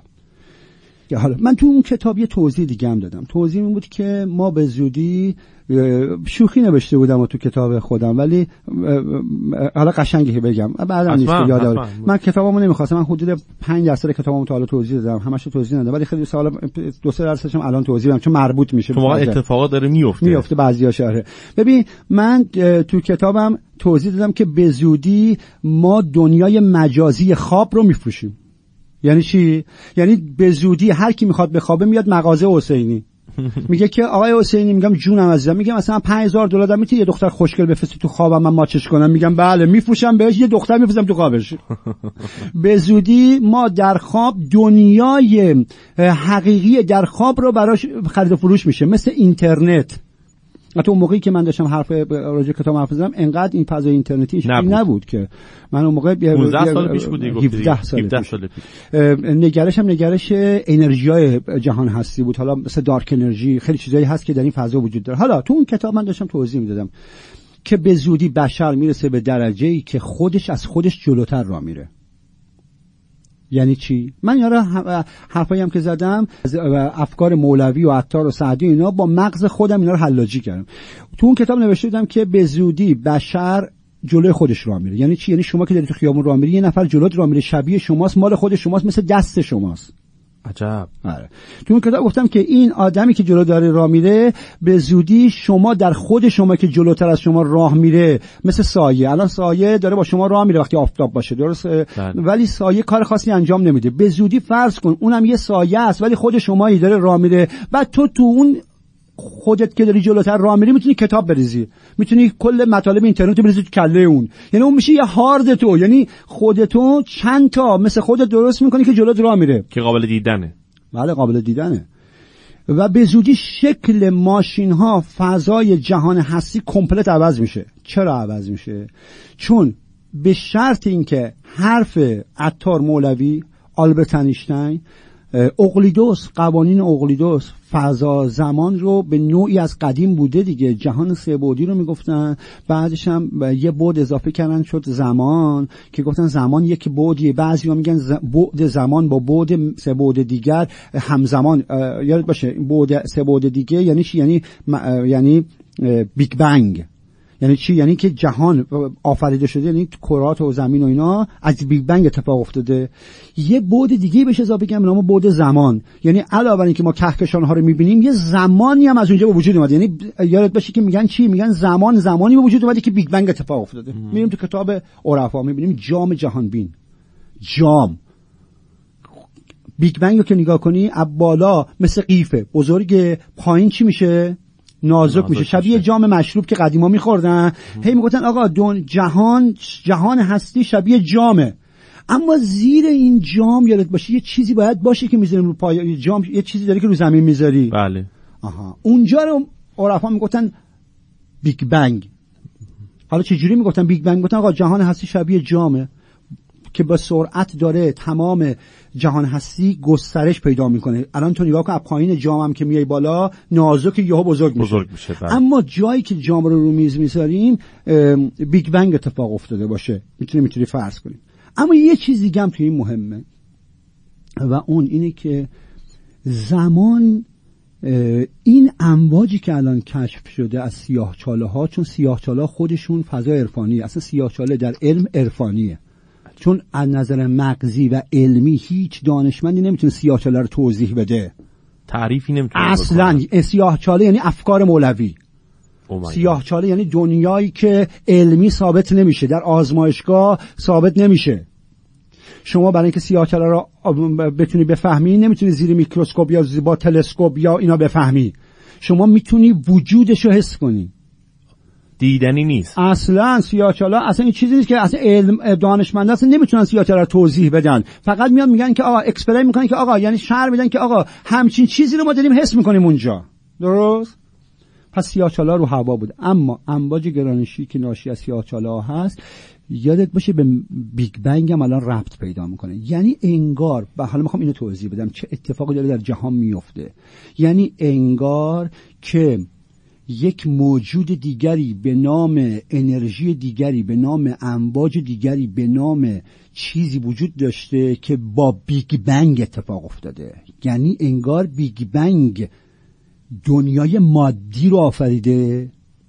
B: من تو اون کتاب یه توضیح دیگه هم دادم. توضیح این بود که ما به زودی، شوخی نوشته بودم و تو کتاب خودم، ولی حالا قشنگه که بگم بعدم نیست که یادم. من کتابمو نمیخواستم، من حدود 5% کتابمو تا حالا توضیح دادم، همش توضیح ندادم، ولی خیلی سوال 2-3% هم الان توضیح میدم چون مربوط میشه.
C: واقعا اتفاقات داره میفته
B: بعضیا شهره. ببین من تو کتابم توضیح دادم که به زودی ما دنیای مجازی خواب رو میفروشیم. یعنی چی؟ یعنی به زودی هر کی میخواد بخوابه میاد مغازه حسینی، میگه که آقای حسینی، میگم جونم عزیزم، میگه مثلا $5000 دادم میتونی یه دختر خوشگل بفرستی تو خوابم من ماچش کنم؟ میگم بله، میفروشم بهش، یه دختر میفرستم تو خوابش. به زودی ما در خواب دنیای حقیقی در خواب رو براش خرید و فروش میشه، مثل اینترنت. حتی اون موقعی که من داشتم حرف راجع کتاب حرف زدم انقدر این فضای اینترنتی نبود که من اون موقع
C: 15 سال پیش بود،
B: 17 سال پیش. نگرشم نگرش انرژیای جهان هستی بود، حالا مثل دارک انرژی، خیلی چیزایی هست که در این فضا وجود داره. حالا تو اون کتاب من داشتم توضیح میدادم که به زودی بشر میرسه به درجه‌ای که خودش از خودش جلوتر راه میره. یعنی چی؟ من یارا حرفایی هم که زدم افکار مولوی و عطار و سعدی اینا با مغز خودم اینا رو حلاجی کردم. تو اون کتاب نوشته بودم که به زودی بشر جلوی خودش راه میره. یعنی چی؟ یعنی شما که داری تو خیابون راه میری، یه نفر جلوت راه میره، شبیه شماست، مال خود شماست، مثل دست شماست.
C: عجب.
B: آره. تو اون کتاب گفتم که این آدمی که جلو داره راه میره، به زودی شما در خود شما که جلوتر از شما راه میره، مثل سایه. الان سایه داره با شما راه میره وقتی آفتاب باشه، درست؟ ولی سایه کار خاصی انجام نمیده. به زودی فرض کن اونم یه سایه است ولی خود شمایی داره راه میره، بعد تو اون خودت که داری جلوتر راه میری میتونی کتاب بریزی، میتونی کل مطالب اینترنت رو بریزی تو کله اون، یعنی اون میشه یه هارد تو، یعنی خودتو چند تا مثل خودت درست میکنی که جلوت راه میره،
C: که قابل دیدنه.
B: بله قابل دیدنه. و به زودی شکل ماشین ها، فضای جهان هستی کامپلت عوض میشه. چرا عوض میشه؟ چون به شرط اینکه حرف عطار مولوی، آلبرت اینشتین، اقلیدس، قوانین اقلیدس فضا زمان رو به نوعی از قدیم بوده دیگه، جهان سه بعدی رو میگفتن، بعدش هم یه بعد اضافه کردن شد زمان، که گفتن زمان یک بعدیه. بعضیا میگن بعد زمان با بعد سه بعد دیگر همزمان. یاد باشه بعد سه بعد دیگه یعنی چی؟ یعنی بیگ بنگ. یعنی چی؟ یعنی که جهان آفریده شده، یعنی کرات و زمین و اینا از بیگ بنگ اتفاق افتاده. یه بعد دیگه بهش اضافه کنیم به نام بعد زمان، یعنی علاوه بر اینکه ما کهکشان ها رو میبینیم، یه زمانی هم از اونجا به وجود اومده. یعنی یادت باشه که میگن چی؟ میگن زمانی به وجود اومده که بیگ بنگ اتفاق افتاده. میریم تو کتاب عرفا میبینیم جام جهان بین، جام بیگ بنگ رو که نگاه کنی از بالا مثل قیفه بزرگ، پایین چی میشه؟ نازک میشه، شبیه جام مشروب که قدیما میخوردن. هی میگفتن آقا جهان هستی شبیه جامه، اما زیر این جام یادت باشه یه چیزی باید باشه که میذاریم رو پای جام، یه چیزی داره که رو زمین میذاری.
C: بله.
B: اونجا رو عرفا میگفتن بیگ بنگ. حالا چجوری میگفتن بیگ بنگ؟ میگفتن آقا جهان هستی شبیه جامه که با سرعت داره تمام جهان هستی گسترش پیدا میکنه. الان تو نگاه کن، از پایین جام هم که میای بالا نازک یهو بزرگ میشه. اما جایی که جام رو میز میذاریم بیگ بنگ اتفاق افتاده باشه، میتونی فرض کنیم. اما یه چیز دیگه هم توی این مهمه و اون اینه که زمان، این امواجی که الان کشف شده از سیاهچاله ها، چون سیاهچاله ها خودشون فضا عرفانیه، اصلا سیاهچاله در علم عرفانیه، چون از نظر مغزی و علمی هیچ دانشمندی نمیتونه سیاهچاله رو توضیح بده،
C: تعریفی نمیتونه
B: اصلا. سیاهچاله یعنی افکار مولوی. سیاهچاله یعنی دنیایی که علمی ثابت نمیشه، در آزمایشگاه ثابت نمیشه. شما برای اینکه سیاهچاله رو بتونی بفهمی نمیتونی زیر میکروسکوپ یا با تلسکوپ یا اینا بفهمی، شما میتونی وجودش رو حس کنی،
C: دیدنی نیست
B: اصلا. سیاهچاله اصلا این چیزی نیست که اصلا علم دانشمندا اصلا نمیتونن سیاهچاله رو توضیح بدن، فقط میان میگن که آقا اکسپریم میکنن که آقا، یعنی شعر میدن که آقا همچین چیزی رو ما داریم حس میکنیم اونجا، درست؟ پس سیاهچاله رو هوا بود. اما امواج گرانشی که ناشی از سیاهچاله ها هست، یادت باشه به بیگ بنگ هم الان ربط پیدا میکنه. یعنی انگار، و حالا میخوام اینو توضیح بدم چه اتفاقی داره در جهان میفته، یعنی انگار که یک موجود دیگری به نام انرژی دیگری، به نام امواج دیگری، به نام چیزی وجود داشته که با بیگ بنگ اتفاق افتاده. یعنی انگار بیگ بنگ دنیای مادی رو آفریده،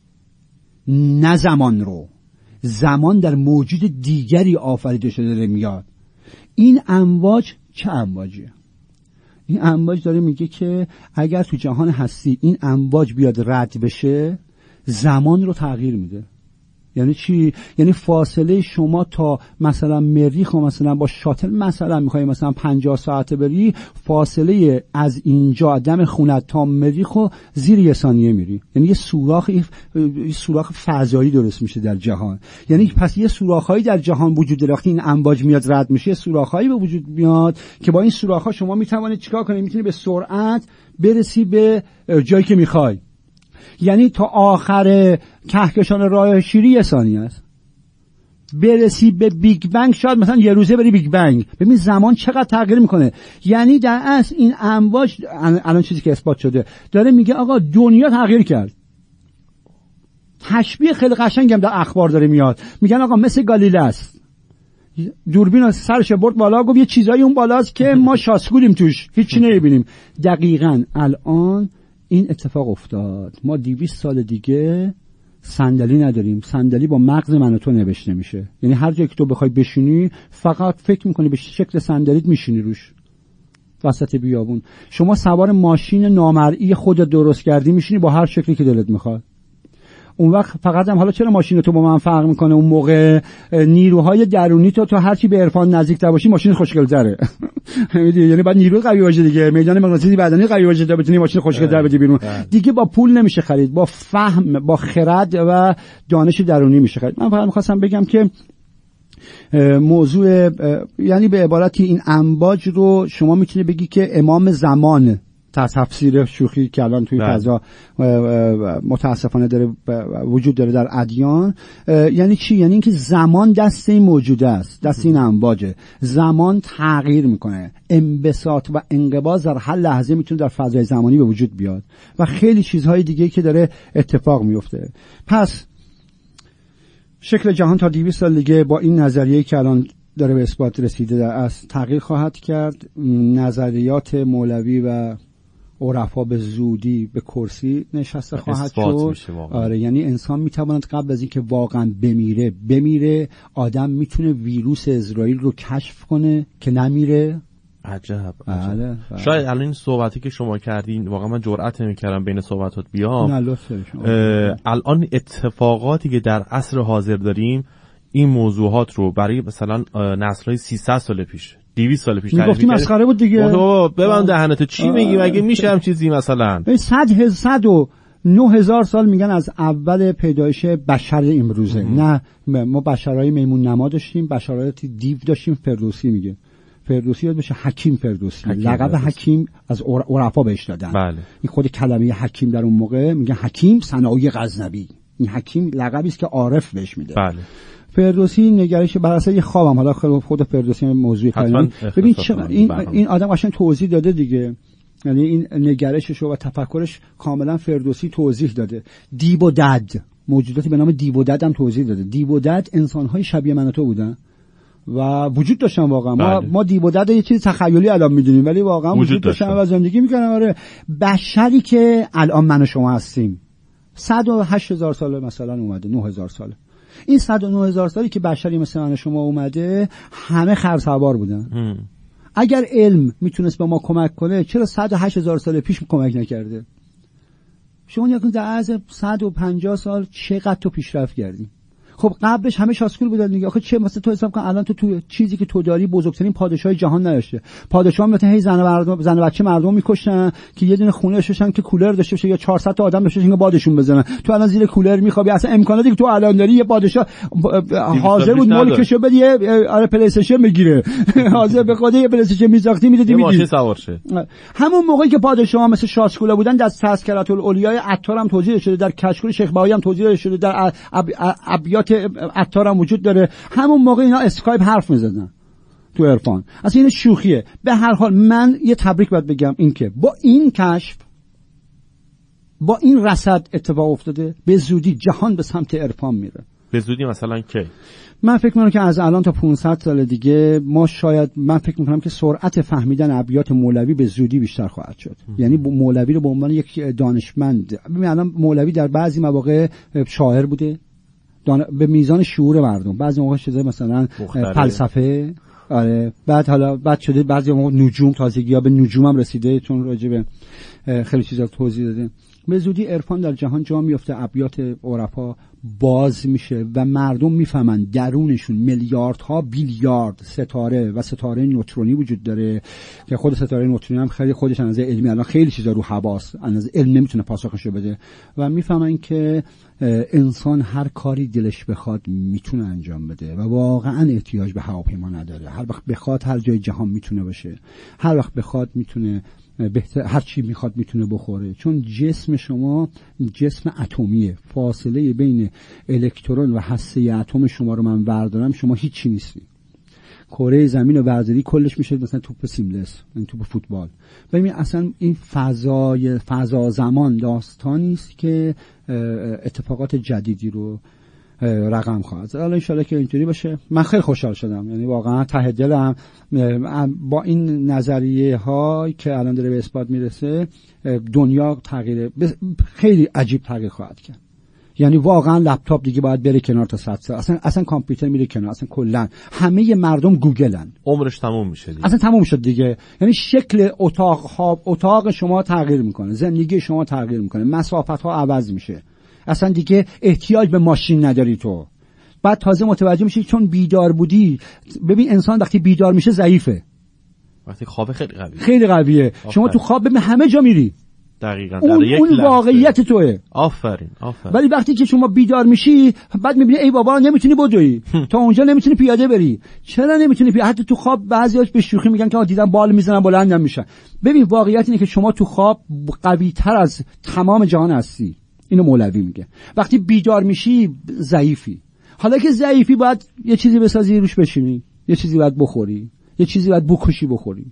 B: نه زمان رو. زمان در موجود دیگری آفریده شده داره میاد. این امواج چه امواجیه؟ این امواج داره میگه که اگر تو جهان هستی این امواج بیاد رد بشه، زمان رو تغییر میده. یعنی چی؟ یعنی فاصله شما تا مثلا مریخ و مثلا با شاتل مثلا میخوای مثلا 50 ساعته بری، فاصله از اینجا دم خونت تا مریخ و زیر یه ثانیه میری. یعنی یه سوراخ فضایی درست میشه در جهان. یعنی پس یه سوراخایی در جهان وجود داره. وقتی این امواج میاد رد میشه، یه سوراخایی به وجود میاد که با این سوراخ‌ها شما میتونید چیکار کنید؟ میتونید به سرعت برسی به جایی که میخوای. یعنی تا آخر کهکشان راه شیری 1 ثانیه است. برسی به بیگ بنگ شاید مثلا یه روزه بری بیگ بنگ. ببین زمان چقدر تغییر میکنه. یعنی در اصل این امواج الان چیزی که اثبات شده داره میگه آقا دنیا تغییر کرد. تشبیه خیلی قشنگم در اخبار داره میاد، میگن آقا مثل گالیله است، دوربین سرش برد بالا، گفت یه چیزایی اون بالاست که ما شاسکولیم توش هیچی نمیبینیم. دقیقاً الان این اتفاق افتاد. ما 200 سال دیگه صندلی نداریم. صندلی با مغز من و تو نوشته میشه. یعنی هر جایی که تو بخوای بشینی فقط فکر میکنی به شکل صندلیت میشینی روش وسط بیابون. شما سوار ماشین نامرئی خودت درست کردی میشینی با هر شکلی که دلت میخواد. اون وقت فقط هم حالا چرا ماشین تو با من فرق میکنه؟ اون موقع نیروهای درونی تو هر چی به عرفان نزدیک‌تر باشی ماشین خوشگل‌تره. یعنی باید نیروی قوی باشه دیگه، میدان مغناطیسی بدنی قوی باشه تا بتونی ماشین خوشگل‌تر بدی بیرون. دیگه با پول نمیشه خرید، با فهم، با خرد و دانش درونی میشه خرید. من فقط می‌خواستم بگم که موضوع یعنی به عبارتی این امواج رو شما میتونی بگی که امام زمان تا تفسیر شوخی که الان توی فضا متاسفانه داره وجود داره در ادیان. یعنی چی؟ یعنی اینکه زمان دست این موجوده است، دست این امواجه. زمان تغییر میکنه، انبساط و انقباض در هر لحظه میتونه در فضای زمانی به وجود بیاد و خیلی چیزهای دیگه که داره اتفاق میفته. پس شکل جهان تا 200 سال دیگه با این نظریه‌ای که الان داره به اثبات رسیده در اصل تغییر خواهد کرد. نظریات مولوی و عرفا به زودی به کرسی نشسته خواهد شد. آره، یعنی انسان میتواند قبل از اینکه واقعا بمیره آدم میتونه ویروس اسرائیل رو کشف کنه که نمیره.
C: عجب. شاید الان این صحبتی که شما کردین واقعا من جرئت نمی‌کردم بین صحبتات بیام. الان اتفاقاتی که در عصر حاضر داریم این موضوعات رو برای مثلا نسل‌های 300 سال پیش 200 سال پیش
B: میگفتیم مسخره بود دیگه.
C: ببند دهنت، چی میگی؟ مگه میشه هم چیزی؟ مثلا
B: 109,000 سال میگن از اول پیدایش بشر امروزه. نه ما بشرای میمون نما داشتیم، بشرای دیو داشتیم. فردوسی میگه، فردوسی یاد بشه حکیم فردوسی. لقب حکیم از عرفا بهش دادن.
C: بله.
B: این خود کلمه حکیم در اون موقع میگه حکیم صنایع غزنوی. این حکیم لقبی است که عارف بهش میده.
C: بله.
B: فردوسی نگرش بر اساس یه خوابم، حالا خود فردوسی موضوع کردن. ببین این آدم قشنگ توضیح داده دیگه. یعنی این نگرشش و تفکرش کاملا فردوسی توضیح داده. دیو و دد، موجوداتی به نام دیو و دد هم توضیح داده. دیو و دد انسان‌های شبیه من و تو بودن و وجود داشتن واقعا. ما دیو و دد یه چیز تخیلی الان می‌دونیم ولی واقعا وجود داشتن و زندگی می‌کردن. آره، بشری که الان من و شما هستیم 108,000 سال مثلا اومده، 9,000 سال. این 109,000 سالی که بشری مثل من و شما اومده همه خرسوار بودن. اگر علم میتونست به ما کمک کنه چرا 108,000 سال پیش کمک نکرده؟ شما نگاه کنید در عرض 150 سال چقدر تو پیشرفت کردی. خب قبلش همه شاسکول بودن دیگه. آخه چه مثلا تو حساب کن الان تو چیزی که تو داری بزرگترین پادشاه جهان نداشته. پادشاه مثلا هی زن و بچه مردم میکشتن که یه دونه خونه داشتن که کولر داشته باشه یا 400 تا آدم داشته باشه که بادشون بزنن. تو الان زیر کولر میخوابی. اصلا امکاناتی که تو الان داری یه پادشاه حاضر بود ملکشو بده یه پلی استیشن بگیره. حاضر به خود یه پلی استیشن میساختی میدادی میدی. ماشین سوار شه. همون موقعی که پادشاه‌ها مثل شاسکولا بودن در تذکرة الاولیاء عطار هم توضیح شده، در کشکول شیخ بهایی هم توضیح شده، در ابیات عطار هم وجود داره. همون موقع اینا اسکایپ حرف میزدن تو عرفان. اصلا این شوخیه. به هر حال من یه تبریک باید بگم این که با این کشف، با این رصد اتفاق افتاده، به زودی جهان به سمت عرفان میره.
C: به زودی مثلا که
B: من فکر میکنم که از الان تا 500 سال دیگه ما شاید، من فکر میکنم که سرعت فهمیدن ابیات مولوی به زودی بیشتر خواهد شد. یعنی مولوی رو به عنوان یک دانشمند، ببین الان مولوی در بعضی مواقع شاعر بوده به میزان شعور مردم، بعضی موقع شده مثلا فلسفه. آره، بعد شده بعضی موقع نجوم، تازگی‌ها به نجوم هم رسیده چون راجع به خیلی چیزا توضیح داده. به زودی عرفان در جهان جا میفته، ابیات عرفا باز میشه و مردم میفهمن درونشون میلیاردها بیلیارد ستاره و ستاره نوترونی وجود داره که خود ستاره نوترونی هم خیلی خودش از نظر علمی الان خیلی چیزا رو حواس از نظر علم نمیتونه پاسخش بده و میفهمن که انسان هر کاری دلش بخواد میتونه انجام بده و واقعا احتیاج به هواپیما نداره. هر وقت بخواد هر جای جهان میتونه باشه، هر وقت بخواد میتونه بهتر هر چی میخواد میتونه بخوره، چون جسم شما جسم اتمیه، فاصله بین الکترون و هسته اتم شما رو من بردارم شما هیچی نیستی. کره زمین رو برداری کلش میشه مثلا توپ سیملس، این توپ فوتبال. ببین اصلا این فضا زمان داستانی است که اتفاقات جدیدی رو رقم خواهد زد. حالا ان شاءالله که اینطوری باشه. من خیلی خوشحال شدم، یعنی واقعا ته دلم با این نظریه ها که الان داره به اثبات میرسه دنیا خیلی عجیب تغییر خواهد کرد. یعنی واقعا لپتاپ دیگه باید بره کنار تا 100 سال، اصلا کامپیوتر میره کنار، اصلا کلا همه مردم گوگلن،
C: عمرش تموم میشه دیگه.
B: اصلا تموم شد دیگه. یعنی شکل اتاق شما تغییر میکنه، زندگی شما تغییر میکنه، مسافت ها عوض میشه، اصلا دیگه احتیاج به ماشین نداری تو. بعد تازه متوجه میشی چون بیدار بودی. ببین انسان وقتی بیدار میشه ضعیفه،
C: وقتی خوابه
B: خیلی قویه. شما تو خواب ببین همه جا میری،
C: دقیقاً
B: اون واقعیت توئه.
C: آفرین.
B: ولی وقتی که شما بیدار میشی بعد میبینی ای بابا نمیتونی بدوی تا اونجا، نمیتونی پیاده بری. چرا نمیتونی پیاده؟ حتی تو خواب بعضیاش به شوخی میگن که دیدم بال میزنن بلندم میشن. ببین واقعیت اینه که شما تو خواب قوی تر از تمام جهان هستی. اینو مولوی میگه. وقتی بیدار میشی ضعیفی. حالا که ضعیفی باید یه چیزی بسازی روش بشینی، یه چیزی باید بخوری، یه چیزی باید بکشی بخوری.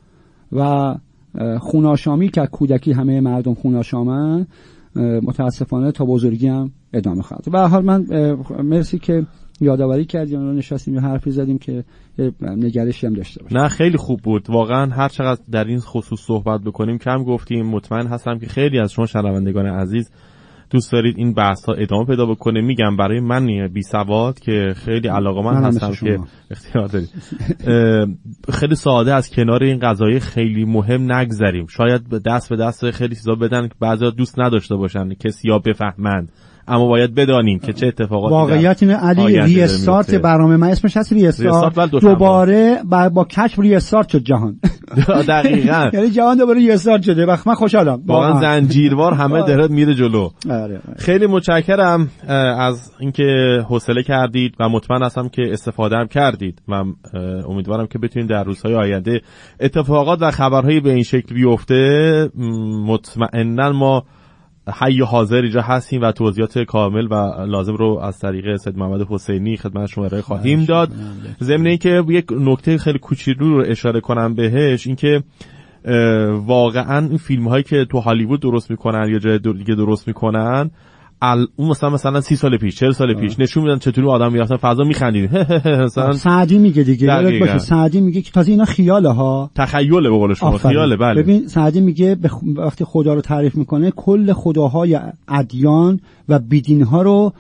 B: و خوناشامی که کودکی همه مردم خوناشامن متاسفانه تا بزرگی هم ادامه خواهد. به هر حال من مرسی که یادآوری کردیم، ما نشستیم یه حرفی زدیم که نگرشی هم داشته باشه.
C: نه خیلی خوب بود واقعا. هر چقدر در این خصوص صحبت بکنیم کم گفتیم. مطمئن هستم که خیلی از شما شنوندگان عزیز دوست دارید این بحث ها ادامه پیدا بکنه. میگم برای من بی سواد که خیلی علاقه‌مند هستم که اختیار دارید خیلی ساده از کنار این قضایای خیلی مهم نگذریم. شاید دست به دست خیلی چیزا بدن که بعضیا دوست نداشته باشن کسی ها بفهمند، اما باید بدانیم که چه اتفاقاتی
B: واقعیت اینه. علی ریستارت برنامه من اسمش هست ریستارت دوباره با کشف ریستارت شد جهان.
C: دقیقاً
B: یعنی جهان دوباره ریستارت شده. وقت من خوشحالم
C: واقعا. زنجیروار همه داره میره جلو. خیلی متشکرم از اینکه حوصله کردید و مطمئن هستم که استفاده هم کردید و امیدوارم که بتونید در روزهای آینده اتفاقات و خبرهایی به این شکل بیفته. مطمئنا ما حی حاضر اینجا هستیم و توضیحات کامل و لازم رو از طریق سید محمد حسینی خدمت شما ارائه خواهیم داد. ضمن اینکه یک نکته خیلی کوچولو رو اشاره کنم بهش، اینکه واقعا این فیلم هایی که تو هالیوود درست میکنن یا جای دیگه درست میکنن اون مثلا 30 سال پیش 40 سال پیش نشون میدن چطوری آدم میرفتن فضا میخندید. مثلا
B: سعدی میگه دیگه، یادت باشه سعدی میگه که تازه اینا خیاله ها،
C: تخیله به قول شما، خیاله. بله
B: ببین سعدی میگه وقتی خدا رو تعریف میکنه کل خداهای ادیان و بیدین ها رو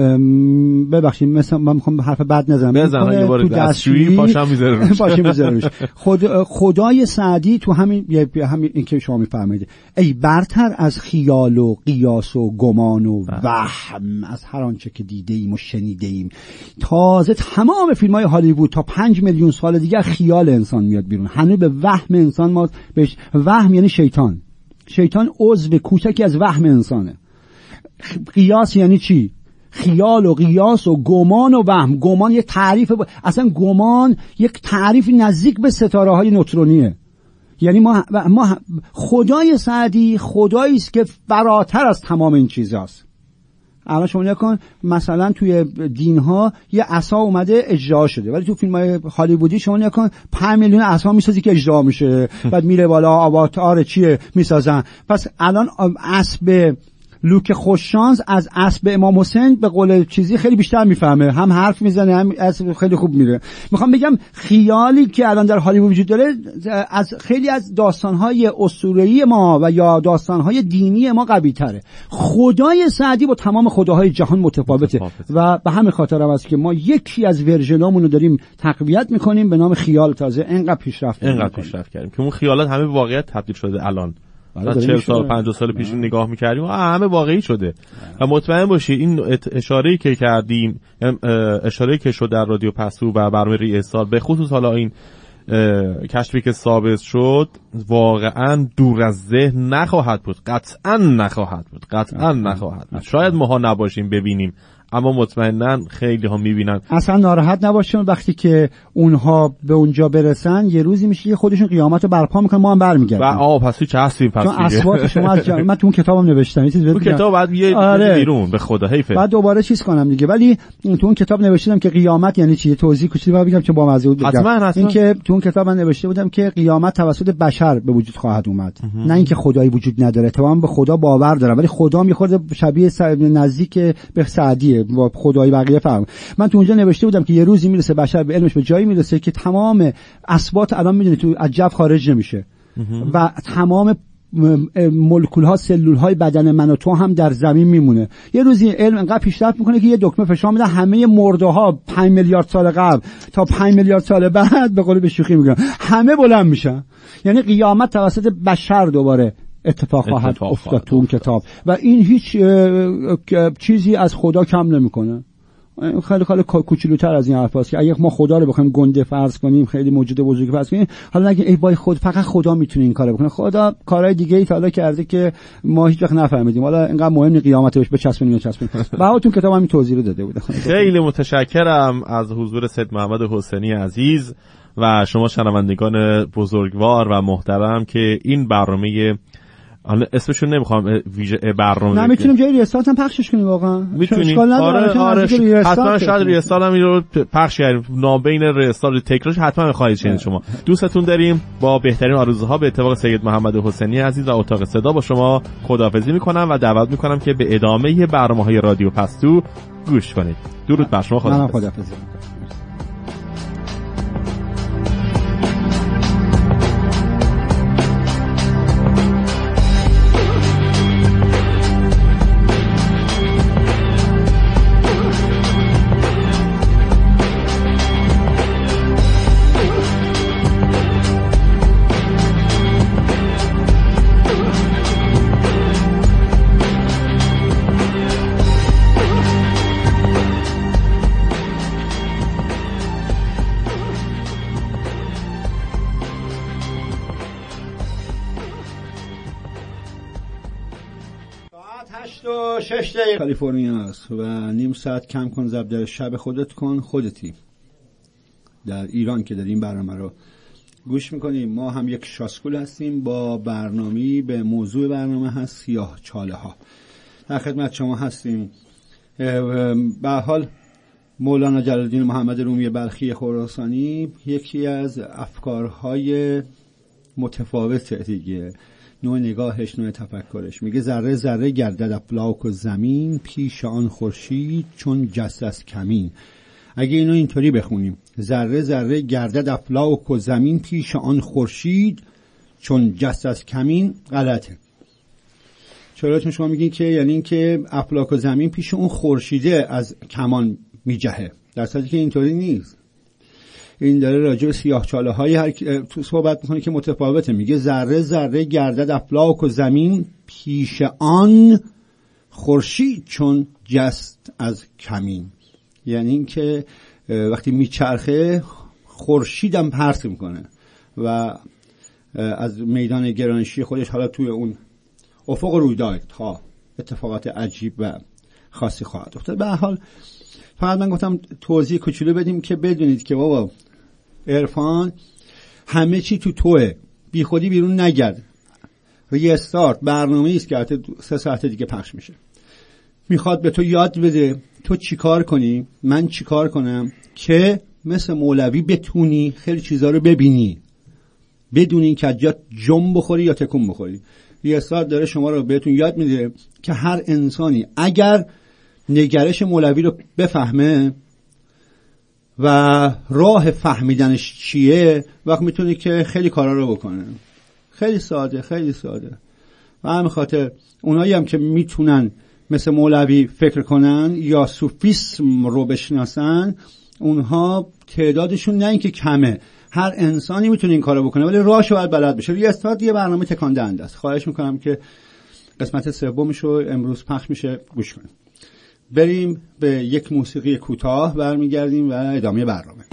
B: ببخشید مثلا من میخوام حرف بد نزنم
C: تو دستشویی پاشم میذاره
B: خدای سعدی تو همین این که شما میفرمایید ای برتر از خیال و قیاس و گمان و وهم از هر آنچه که دیده ایم و شنیده ایم. تازه تمام فیلم های هالیوود تا 5 میلیون سال دیگه خیال انسان میاد بیرون، هنوز به وهم انسان ما بهش. وهم یعنی شیطان عضو کوچکی از وهم انسانه. قیاس یعنی چی؟ خیال و قیاس و گمان و وهم. گمان یک تعریف اصلا گمان یک تعریف نزدیک به ستاره های نوترونیه. یعنی ما خدای سعدی خدایی است که فراتر از تمام این چیزاست. الان شما نگاه کن مثلا توی دین ها یه عصا اومده اجرا شده، ولی تو فیلم های هالیوودی شما نگاه کن 5 میلیون عصا میسازی که اجرا میشه، بعد میره بالا آواتار چیه میسازن. پس الان اسب لوک خوششانس از اسب امام حسین به قول چیزی خیلی بیشتر میفهمه، هم حرف میزنه هم اسب خیلی خوب میره. میخوام بگم خیالی که الان در هالیوود وجود داره از خیلی از داستانهای اسطوره‌ای ما و یا داستانهای دینی ما قوی تره. خدای سعدی با تمام خداهای جهان متفاوته و به همین خاطر هم است که ما یکی از ورژنامونو داریم تقویت میکنیم به نام خیال. تازه انقدر پیشرفت
C: کردیم که اون خیالات همه واقعیت تبدیل شده. الان 40 سال 50 سال پیش نگاه می‌کردیم همه واقعی شده. و مطمئن باشید این اشاره‌ای که کردیم، اشاره‌ای که شد در رادیو پسو و برنامه ریستارت به خصوص حالا این کشفی که ثابت شد واقعا دور از ذهن نخواهد بود. قطعاً نخواهد بود. شاید ماها نباشیم ببینیم، اما مطمئناً خیلی ها میبینن.
B: اصلا ناراحت نباشین، وقتی که اونها به اونجا برسن یه روزی میشه که خودشون قیامت رو برپا میکنن، ما هم برمیگردیم.
C: پس تو چه هستیم پس
B: چون اصوات شما از من تو اون کتابم نوشتم،
C: تو کتاب بعد یه بیرون به خدا حیفه
B: بعد دوباره چیز کنم دیگه، ولی تو اون کتاب نوشتم که قیامت یعنی چی، توضیح کوچیکی بگم چون با مزه بود بگم. این که تو اون کتاب من نوشته بودم که قیامت توسط بشر به وجود خواهد اومد، نه اینکه خدایی وجود نداره. تمام به خدا باور دارم ولی خدا میخورده شبیه نزدیک به سعدیه با خدایی بقیه فرق. من تو اونجا نوشته بودم که یه روزی میرسه بشر به علمش به جایی میرسه که تمام اثبات الان میدونی تو از جو خارج نمیشه و تمام مولکول ها سلول های بدن من و تو هم در زمین میمونه. یه روزی علم انقدر پیشرفت میکنه که یه دکمه فشار میده همه مرده ها 5 میلیارد سال قبل تا 5 میلیارد سال بعد به قول به شوخی میگن همه بلند میشن. یعنی قیامت توسط بشر دوباره اتفاق خواهد افتاد تو اون کتاب و این هیچ چیزی از خدا کم نمیکنه. خیلی کوچولوتر از این حرفاست که اگه ما خدا رو بخوایم گنده فرض کنیم، خیلی موجود بزرگی فرض کنیم، حالا نگیم ای وای فقط خدا میتونه این کارو بکنه. خدا کارهای دیگه ای تا حالا کرده که ما هیچ وقت نفهمیدیم. حالا اینقدر مهم نیست قیامت بهش بچسبونیم. بهاتون کتاب همین توضیح رو داده بودم.
C: خیلی متشکرم از حضور سید محمد حسینی عزیز و شما شنوندگان بزرگوار و محترم که این برنامه حالا اسمشون نمیخوام ویژه برنامه
B: نه میتونیم جای ریستارت هم پخشش کنیم واقعا
C: میتونیم. آره حتما شاید ریستارت هم رو پخش کنیم نابین ریستارت تکرارش حتما خواهید شنید. شما دوستتون داریم. با بهترین آرزوها به اتفاق سید محمد حسینی عزیز و اتاق صدا با شما خداحافظی میکنم و دعوت میکنم که به ادامه برنامه‌های رادیو پستو گوش کنید. درود بر شما. خداحافظی. کالیفرنیا است و نیم ساعت کم کن ضبط در شب خودت کن خودتی در ایران که در این برنامه رو گوش میکنیم. ما هم یک شاسکول هستیم با برنامه‌ای به موضوع برنامه هست سیاه چاله ها. در خدمت شما هستیم. به حال مولانا جلال الدین محمد رومی بلخی خراسانی یکی از افکارهای متفاوت دیگه، نوع نگاهش، نوع تفکرش. میگه ذره ذره گردد افلاک و زمین پیش آن خورشید چون جست از کمین. اگه اینو اینطوری بخونیم ذره ذره گردد افلاک و زمین پیش آن خورشید چون جست از کمین غلطه. چرا؟ چون شما میگین که یعنی این که افلاک و زمین پیش اون خورشیده از کمان میجهه، در صورتی که اینطوری نیست. این داره راجع به سیاه‌چاله های تو صحبت میکنه که متفاوته. میگه ذره ذره گردد افلاک و زمین پیش آن خورشید چون جست از کمین. یعنی این که وقتی میچرخه خورشیدم پرت میکنه و از میدان گرانشی خودش حالا توی اون افق رویداد تا اتفاقات عجیب و خاصی خواهد افتاد. به هر حال فقط من گفتم توضیح کوچولو بدیم که بدونید که بابا عرفان همه چی تو توه، بی خودی بیرون نگرد. ریستارت برنامه‌ای است که 3 ساعت دیگه پخش میشه. میخواد به تو یاد بده تو چیکار کنی، من چیکار کنم که مثل مولوی بتونی خیلی چیزا رو ببینی بدون اینکه از جات جنب بخوری یا تکون بخوری. ریستارت داره شما رو بهتون یاد میده که هر انسانی اگر نگرش مولوی رو بفهمه و راه فهمیدنش چیه، وقت میتونه که خیلی کارا رو بکنه. خیلی ساده، خیلی ساده. و همین خاطر اونایی هم که میتونن مثل مولوی فکر کنن یا صوفیسم رو بشناسن، اونها تعدادشون نه اینکه کمه، هر انسانی میتونه این کارو بکنه ولی راهشو باید بلد بشه. ریستارت یه برنامه تکان دهنده است. خواهش میکنم که قسمت سومشو امروز پخش میشه گوش کنید. بریم به یک موسیقی کوتاه برمیگردیم و ادامه برنامه.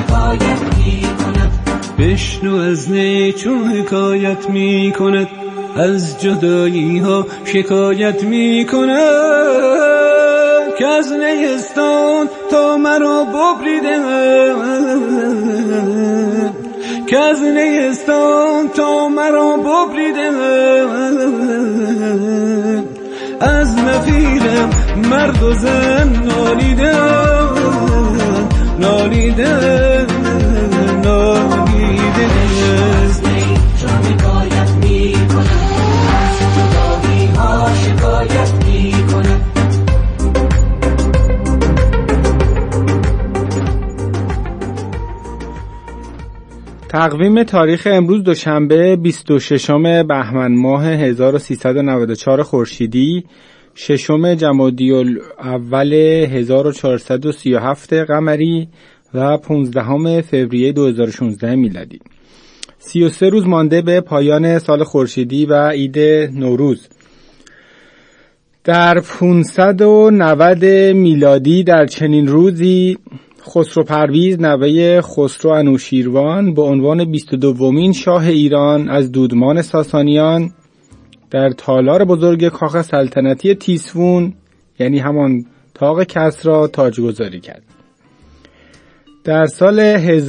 F: بشنو از نی چون حکایت می کند از جدایی ها شکایت میکنه که از نیستان تا مرا ببریده که از نیستان تا مرا ببریده از نفیرم مرد و زن نالیده نالیده نالیده از چون شکایت میکنه از جدایی ها شکایت میکنه.
E: تقویم تاریخ امروز دوشنبه 26 بهمن ماه 1394 خورشیدی، 6 جمادی الاول 1437 قمری و 15 فوریه 2016 میلادی. 33 روز مانده به پایان سال خورشیدی و عید نوروز. در 590 میلادی در چنین روزی خسرو پرویز نوه خسرو انوشیروان به عنوان 22مین شاه ایران از دودمان ساسانیان در تالار بزرگ کاخ سلطنتی تیسفون، یعنی همان طاق کسری، تاجگذاری کرد. در سال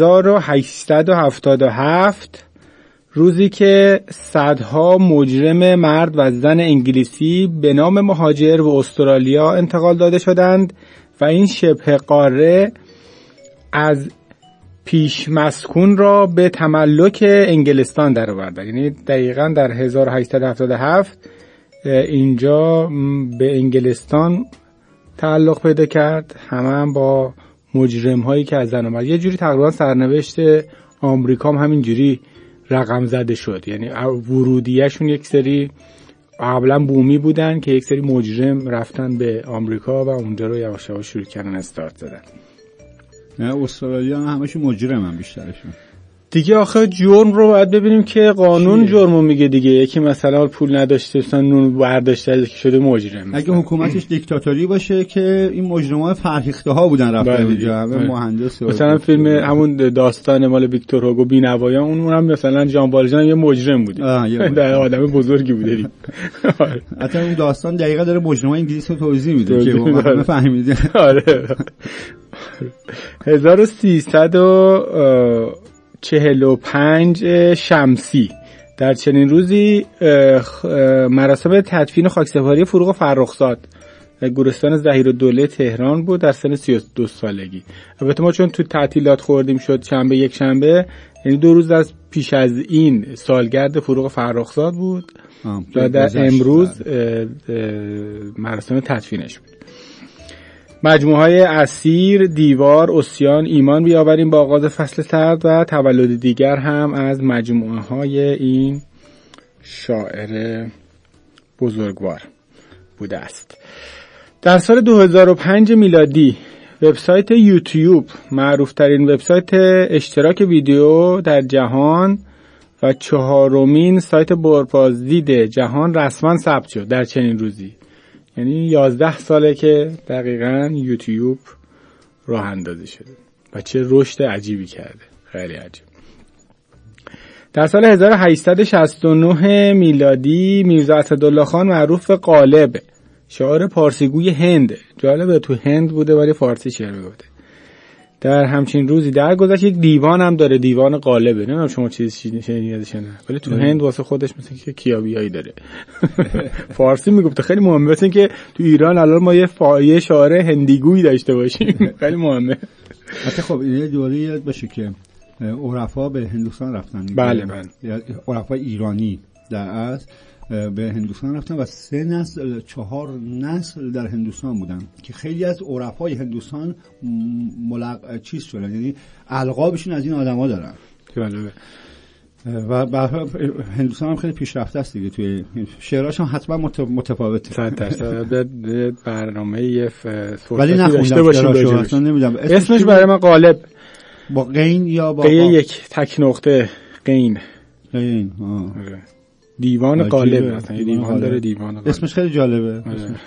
E: 1877 روزی که صدها مجرم مرد و زن انگلیسی به نام مهاجر به استرالیا انتقال داده شدند و این شبه قاره از پیش مسکون را به تملک انگلستان در آوردند. یعنی دقیقاً در 1877 اینجا به انگلستان تعلق پیدا کرد، هم با مجرم هایی که از زن آمد. یه جوری تقریبا سرنوشت آمریکا هم همین جوری رقم زده شد. یعنی ورودیشون یک سری قبلا بومی بودن که یک سری مجرم رفتن به آمریکا و اونجا رو یواش یواش شروع کردن استارت زدن.
B: نه استرالیا همشون مجرمن بیشترشون.
E: دیگه آخه جرم رو باید ببینیم که قانون جرمو میگه دیگه. یکی مثلا پول نداشته مثلا نون برداشته شده مجرم.
B: اگه حکومتش دیکتاتوری باشه که این مجرمای فرهیخته ها بودن رفتن اونجا، مهندس
E: مثلا فیلم همون داستان مال ویکتور هوگو بی‌نوایان، اون هم مثلا جان والژان یه مجرم بود. در آدم بزرگی بوده.
B: حتی اون داستان دقیقاً داره مجرمای انگلیسی رو توضیح میده که ما همه فهمیدیم.
E: آره 1345 شمسی در چنین روزی مراسم تدفین خاکسپاری فروغ فرخزاد در گورستان ظهیرالدوله تهران بود در سن 32 سالگی. البته ما چون تو تعطیلات خوردیم شد شنبه یک شنبه، یعنی 2 روز از پیش از این سالگرد فروغ فرخزاد بود و در امروز مراسم تدفینش بود. مجموعه‌های اسیر، دیوار، عصیان، ایمان بیاوریم با آغاز فصل سرد و تولد دیگر هم از مجموعه‌های این شاعر بزرگوار بوده است. در سال 2005 میلادی وبسایت یوتیوب، معروفترین وبسایت اشتراک ویدیو در جهان و 4مین سایت بازدید جهان رسما ثبت شد در چنین روزی. یعنی 11 ساله که دقیقاً یوتیوب راه اندازی شده و چه رشد عجیبی کرده، خیلی عجیب. در سال 1869 میلادی میرزا اسدالله خان معروف به قالب، شاعر پارسیگوی هند، جالبه تو هند بوده ولی فارسی شعر میگفته، در همچین روزی درگذشت. یک دیوان هم داره، دیوان قالبه، نمیدونم شما چیزی شنیدیدش نه، ولی تو هند واسه خودش مثل که کیابیایی داره. فارسی میگفته، خیلی مهمه، مثل که تو ایران الان ما یه شاعر هندیگویی داشته باشیم. خیلی مهمه.
B: حتی خب این دوره یاد باشه که عرفا به هندوستان رفتن.
E: بله.
B: عرفا ایرانی در اصل به هندوستان رفتن و 3 نسل 4 نسل در هندوستان بودن که خیلی از عرفای هندوستان چیز شدن، یعنی القابشون از این آدما دارن.
E: جالبه.
B: و هندوستان هم خیلی پیشرفته است دیگه، توی شعراش هم حتما متفاوته.
E: 100% برنامه
B: ولی داشته باشیم اصلا نمیدونم
E: اسمش برای من قالب
B: با غین یا با
E: یک تک نقطه غین. دیوان قالب، مثلا دیوان داره، دیوان قالب.
B: اسمش خیلی جالبه.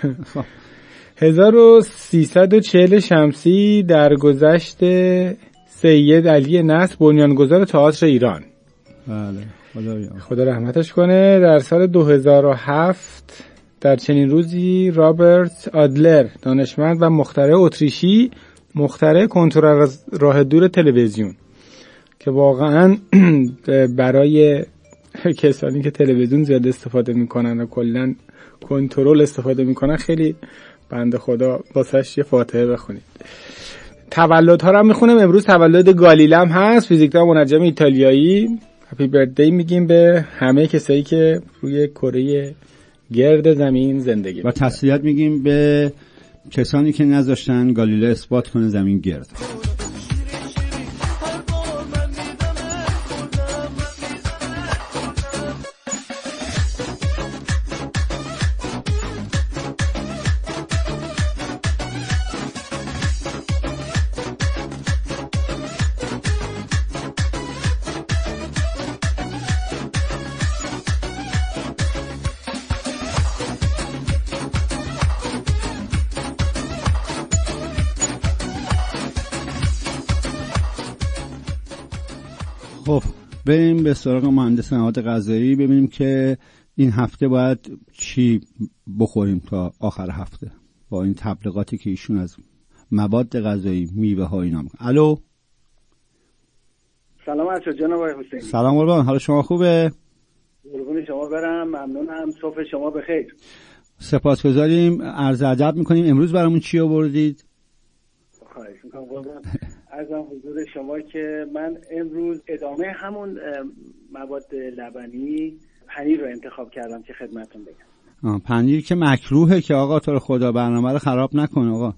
E: 1340 شمسی درگذشت سید علی نصر بنیانگذار تئاتر ایران.
B: بله.
E: خدا رحمتش کنه. در سال 2007 در چنین روزی رابرت آدلر، دانشمند و مخترع اتریشی، مخترع کنترل راه دور تلویزیون که واقعا برای کسانی که تلویزیون زیاد استفاده میکنن و کلا کنترل استفاده میکنن خیلی بنده خدا واسش یه فاتحه بخونید. تولدها رو هم میخونم. امروز تولد گالیله هست، فیزیکدان منجم ایتالیایی. هپی بردی میگیم به همه کسایی که روی کره گرد زمین زندگی
B: و تسلیت میگیم به کسانی که نذاشتن گالیله اثبات کنه زمین گرد. خب بریم به سراغ مهندس مواد غذایی، ببینیم که این هفته باید چی بخوریم تا آخر هفته با این تبلیغاتی که ایشون از مواد غذایی، میوه ها اینا میکنه. الو،
G: سلام علیکم جناب آقای حسینی.
B: سلام قربان، حال شما خوبه؟
G: قربون شما برم، ممنونم. صبح شما بخیر.
B: سپاسگزاریم. عرض ادب میکنیم. امروز برامون چی آوردید؟
G: خواهش میکنم قربان. عرضم حضور شما که من امروز ادامه همون مواد لبنی پنیر رو انتخاب کردم که خدمتتون بگم.
B: پنیر که مکروهه که آقا تو رو خدا برنامه رو خراب نکن آقا.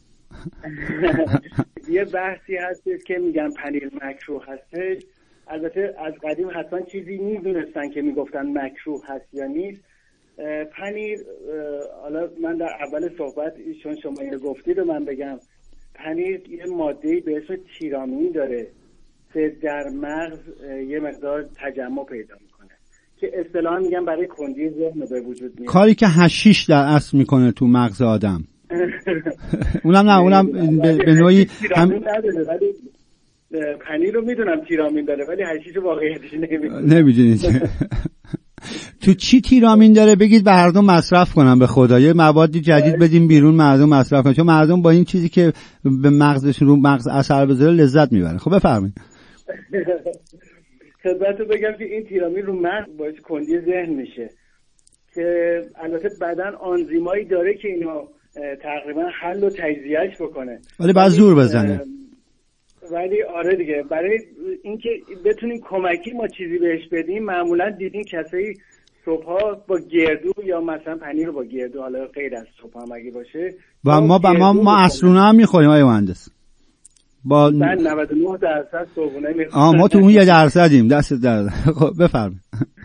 G: یه بحثی هستش که میگن پنیر مکروه هستش. البته از قدیم حتما چیزی میدونستن که میگفتن مکروه هست یا نیست. پنیر، حالا من در اول صحبت ایشون شما اینو گفتید و من بگم، پنیر یه ماده‌ای به اسم تیرامین داره که در مغز یه مقدار تجمع پیدا میکنه که اصطلاحاً میگن برای کندی ذهن به وجود میاد.
B: کاری که حشیش در اصل میکنه تو مغز آدم. اونم به نوعی
G: تیرامین نداره، ولی پنیر رو میدونم تیرامین داره ولی حشیش واقعیتش
B: نمیدونید. تو چی تیرامین داره بگید به مردم مصرف کنن، به خدا یه موادی جدید بدیم بیرون مردم مصرف کنن، چون مردم با این چیزی که به مغزشون رو مغز اثر بذاره لذت میبرن. خب بفرمایید.
G: خدمتتون بگم که این تیرامین رو مغز باعث کندی ذهن میشه که البته بدن آنزیمایی داره که اینو تقریبا حل و تجزیهش بکنه،
B: ولی باید زور بزنه.
G: ولی آره دیگه، برای اینکه بتونیم کمکی ما چیزی بهش بدیم معمولا دیدین کسایی صبحا با گردو یا مثلا پنیر رو با گردو، حالا غیر از صبح هم اگه باشه،
B: و ما اصلونه هم میخوریم آقای مهندس. با
G: 99% صبحونه میخوریم.
B: ما تو اون 1% دست درد. خب بفرمایید.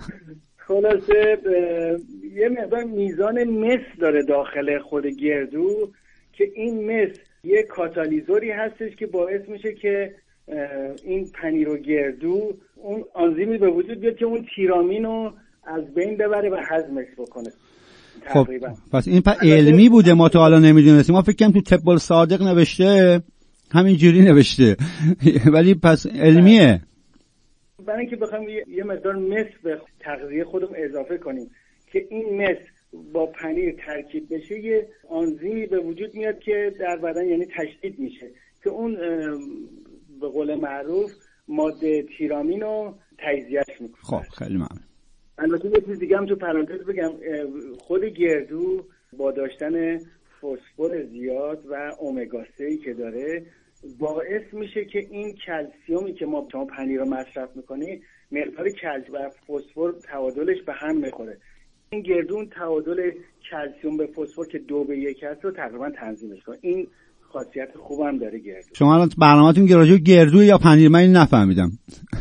G: خلاصه یه مقدار میزان مس داره داخل خود گردو که این مس یه کاتالیزوری هستش که باعث میشه که این پنیر و گردو اون آنزیمی به وجود بیاد که اون تیرامین رو از بین ببره و هضمش بکنه.
B: خب پس این علمی بوده، ما تا حالا نمیدونستیم. ما فکر کنیم تو طب الصادق نوشته همین جوری نوشته ولی پس علمیه.
G: برای اینکه بخوایم یه مقدار مس به تغذیه خودمون اضافه کنیم که این مس با پنیر ترکیب بشه، یه آنزیمی به وجود میاد که در بدن یعنی تشدید میشه که اون به قول معروف ماده تیرامین رو تجزیهش میکنه.
B: خب خیلی ممنون.
G: البته یه چیز دیگه هم تو پرانتز بگم، خود گردو با داشتن فسفر زیاد و امگا 3 که داره باعث میشه که این کلسیومی که ما پنیر رو مصرف میکنیم مقدار کلسیم و فسفر تعادلش به هم میخوره. این گردو اون تعادل کلسیم به فسفر که 2:1 هست رو تقریبا تنظیمش کنه. این خاصیت خوبم داره گردو.
B: شما الان برنامه‌تون گردو یا پنیر؟ من این نفهمیدم.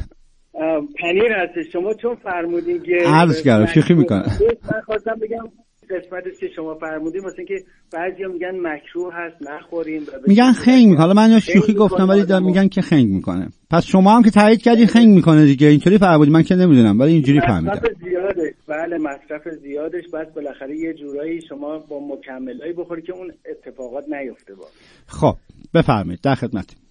G: پنیر هست. شما چون فرمودین
B: عرض کردم شوخی میکنم.
G: من خواستم بگم قسمتی که شما فرمودین مثلا که بعضیا میگن مکروه هست نخوریم،
B: میگن خنگ. حالا من شوخی گفتم ولی میگن که خنگ میکنه. پس شما هم که تایید کردین خنگ میکنه دیگه، اینطوری فرمودین. من که نمیدونم ولی اینجوری فهمیدم.
G: مصرف زیادش، بله مصرف زیادش، بس بالاخره یه جورایی شما با مکملایی بخوری که اون اتفاقات نیفته. با
B: خب بفرمایید، در خدمتم.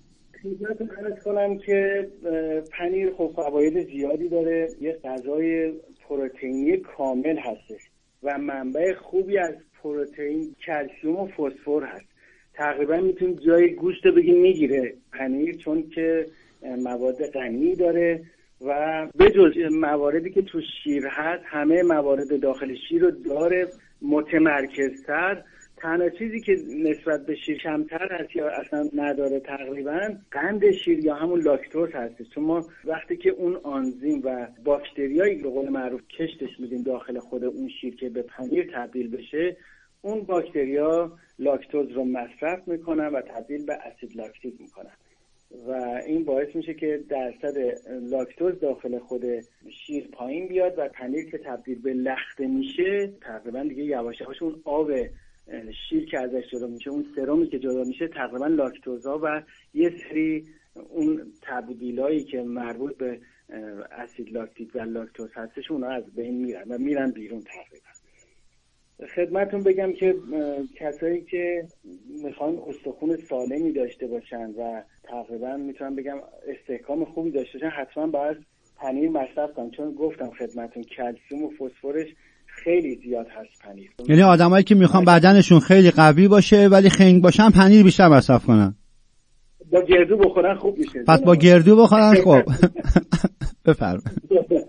G: خدمتتون عرض کنم که پنیر خب فواید زیادی داره، یه غذای پروتئینی کامل هستش و منبع خوبی از پروتئین، کلسیم و فسفر هست. تقریبا میتونید جای گوشت رو بگیم میگیره پنیر، چون که مواد غنی داره و بجز مواردی که تو شیر هست همه موارد داخل شیر رو داره، متمرکزتر. تنها چیزی که نسبت به شیر کمتر هست یا اصلا نداره تقریبا قند شیر یا همون لاکتوز هست، چون ما وقتی که اون آنزیم و باکتریایی به قول معروف کشتش میدیم داخل خود اون شیر که به پنیر تبدیل بشه، اون باکتریا لاکتوز رو مصرف میکنن و تبدیل به اسید لاکتیک میکنن و این باعث میشه که درصد لاکتوز داخل خود شیر پایین بیاد و پنیر که تبدیل به لخته میشه تقریبا دیگه یواش یواش اون آب شیر که ازش جدا میشه، اون سرمی که جدا میشه، تقریبا لاکتوزها و یه سری اون تبدیلایی که مربوط به اسید لاکتیک و لاکتوز هستش اونا از بین میرن و میرن بیرون. تقریبا خدمتون بگم که کسایی که میخوان استخوان سالمی داشته باشن و تقریبا میتونم بگم استحکام خوبی داشته باشن حتما باید پنیر مصرف کنن، چون گفتم خدمتون کلسیم و فسفرش خیلی زیاد هست پنیر.
B: یعنی آدمایی که میخوان بدنشون خیلی قوی باشه ولی خنگ باشن پنیر بیشتر مصرف کنن.
G: با گردو بخورن خوب میشه.
B: پس با گردو بخورن خوب. بفرمایید.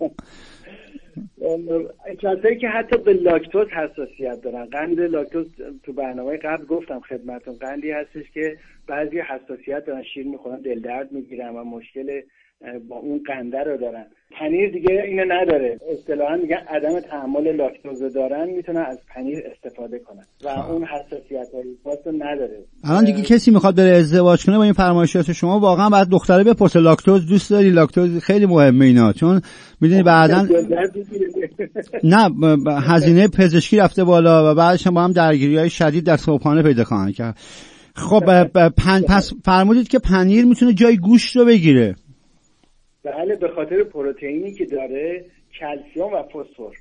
G: کسایی که حتی به لاکتوز حساسیت دارن، قند لاکتوز تو برنامه قبل گفتم خدمتون قندی هستش که بعضی حساسیت دارن، شیر میخورن دل درد میگیرن و مشکل با اون قنده رو دارن. پنیر دیگه اینو نداره، اصطلاحا میگن عدم تحمل لاکتوز دارن میتونن از پنیر استفاده کنن و اون حساسیت‌های خاص نداره.
B: الان دیگه کسی میخواد بره ازدواج کنه با این فرمایشات شما واقعا باید دختره بپرسه لاکتوز دوست داری؟ لاکتوز خیلی مهمه اینا، چون میدونی بعدن نه هزینه پزشکی رفته بالا و بعدش با هم درگیری‌های شدید در صبحانه پیدا خواهند کرد. خب پس فرمودید که پنیر میتونه جای گوشت رو بگیره.
G: بله، به خاطر پروتئینی که داره، کلسیم و فسفر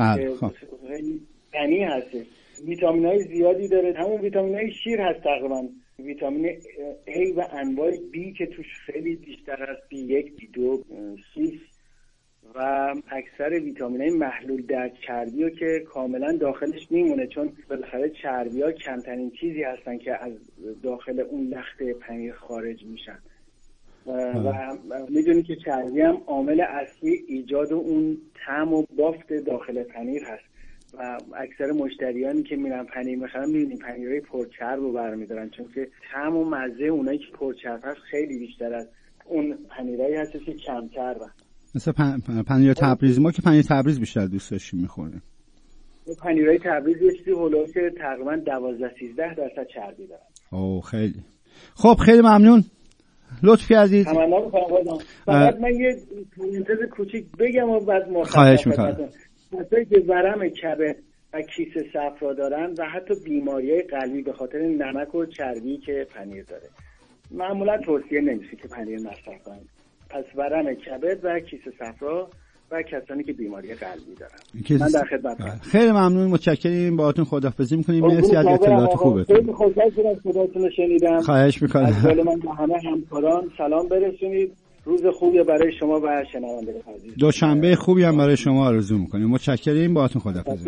G: غنی هست، ویتامین‌های زیادی داره، همون ویتامین‌های شیر هست تقریبا، ویتامین A و انواع B که توش خیلی بیشتر از B1 B2 C و اکثر ویتامین‌های محلول در چربی رو که کاملا داخلش میمونه، چون بالاخره چربی‌ها کمترین چیزی هستن که از داخل اون لخت پنیر خارج میشن و میدونی که چربی هم عامل اصلی ایجاد اون طعم و بافت داخل پنیر هست و اکثر مشتریانی که میرن پنیر میخرن میبینیم پنیرهای پرچرب رو برمیدارن، چون که طعم و مزه اونایی که پرچرب هست خیلی بیشتر از اون پنیرهایی هست که کم چربن.
B: مثل پنیر تبریز، ما که پنیر تبریز بیشتر دوست داشتیم میخوریم.
G: پنیرهای تبریز یه چیزی هولوش تقریبا 12-13% چربی دارن.
B: اوه خیلی خب، خیلی ممنون، لطف کردید.
G: فقط من یه پرانتز کوچیک بگم و بعد
B: خواهش میکنم.
G: کسایی که ورم کبد و کیسه صفرا دارن و حتی بیماریهای قلبی به خاطر نمک و چربی که پنیر داره معمولا توصیه نمیشه که پنیر مصرف کنید. پس ورم کبد و کیسه صفرا و کسانی که بیماری قلبی دارن. من در خدمتم.
B: خیلی ممنون، متشکریم، باهاتون خداحافظی می‌کنیم. مرسی از اطلاعات خوبتون.
G: خیلی خوشحال شدم صداتون رو شنیدم.
B: خواهش می‌کنم.
G: از قول من به همه همکاران سلام برسونید. روز خوبی برای شما و شنوندگان عزیز.
B: دوشنبه خوبی هم برای شما آرزو می‌کنیم. متشکریم، باهاتون خداحافظی.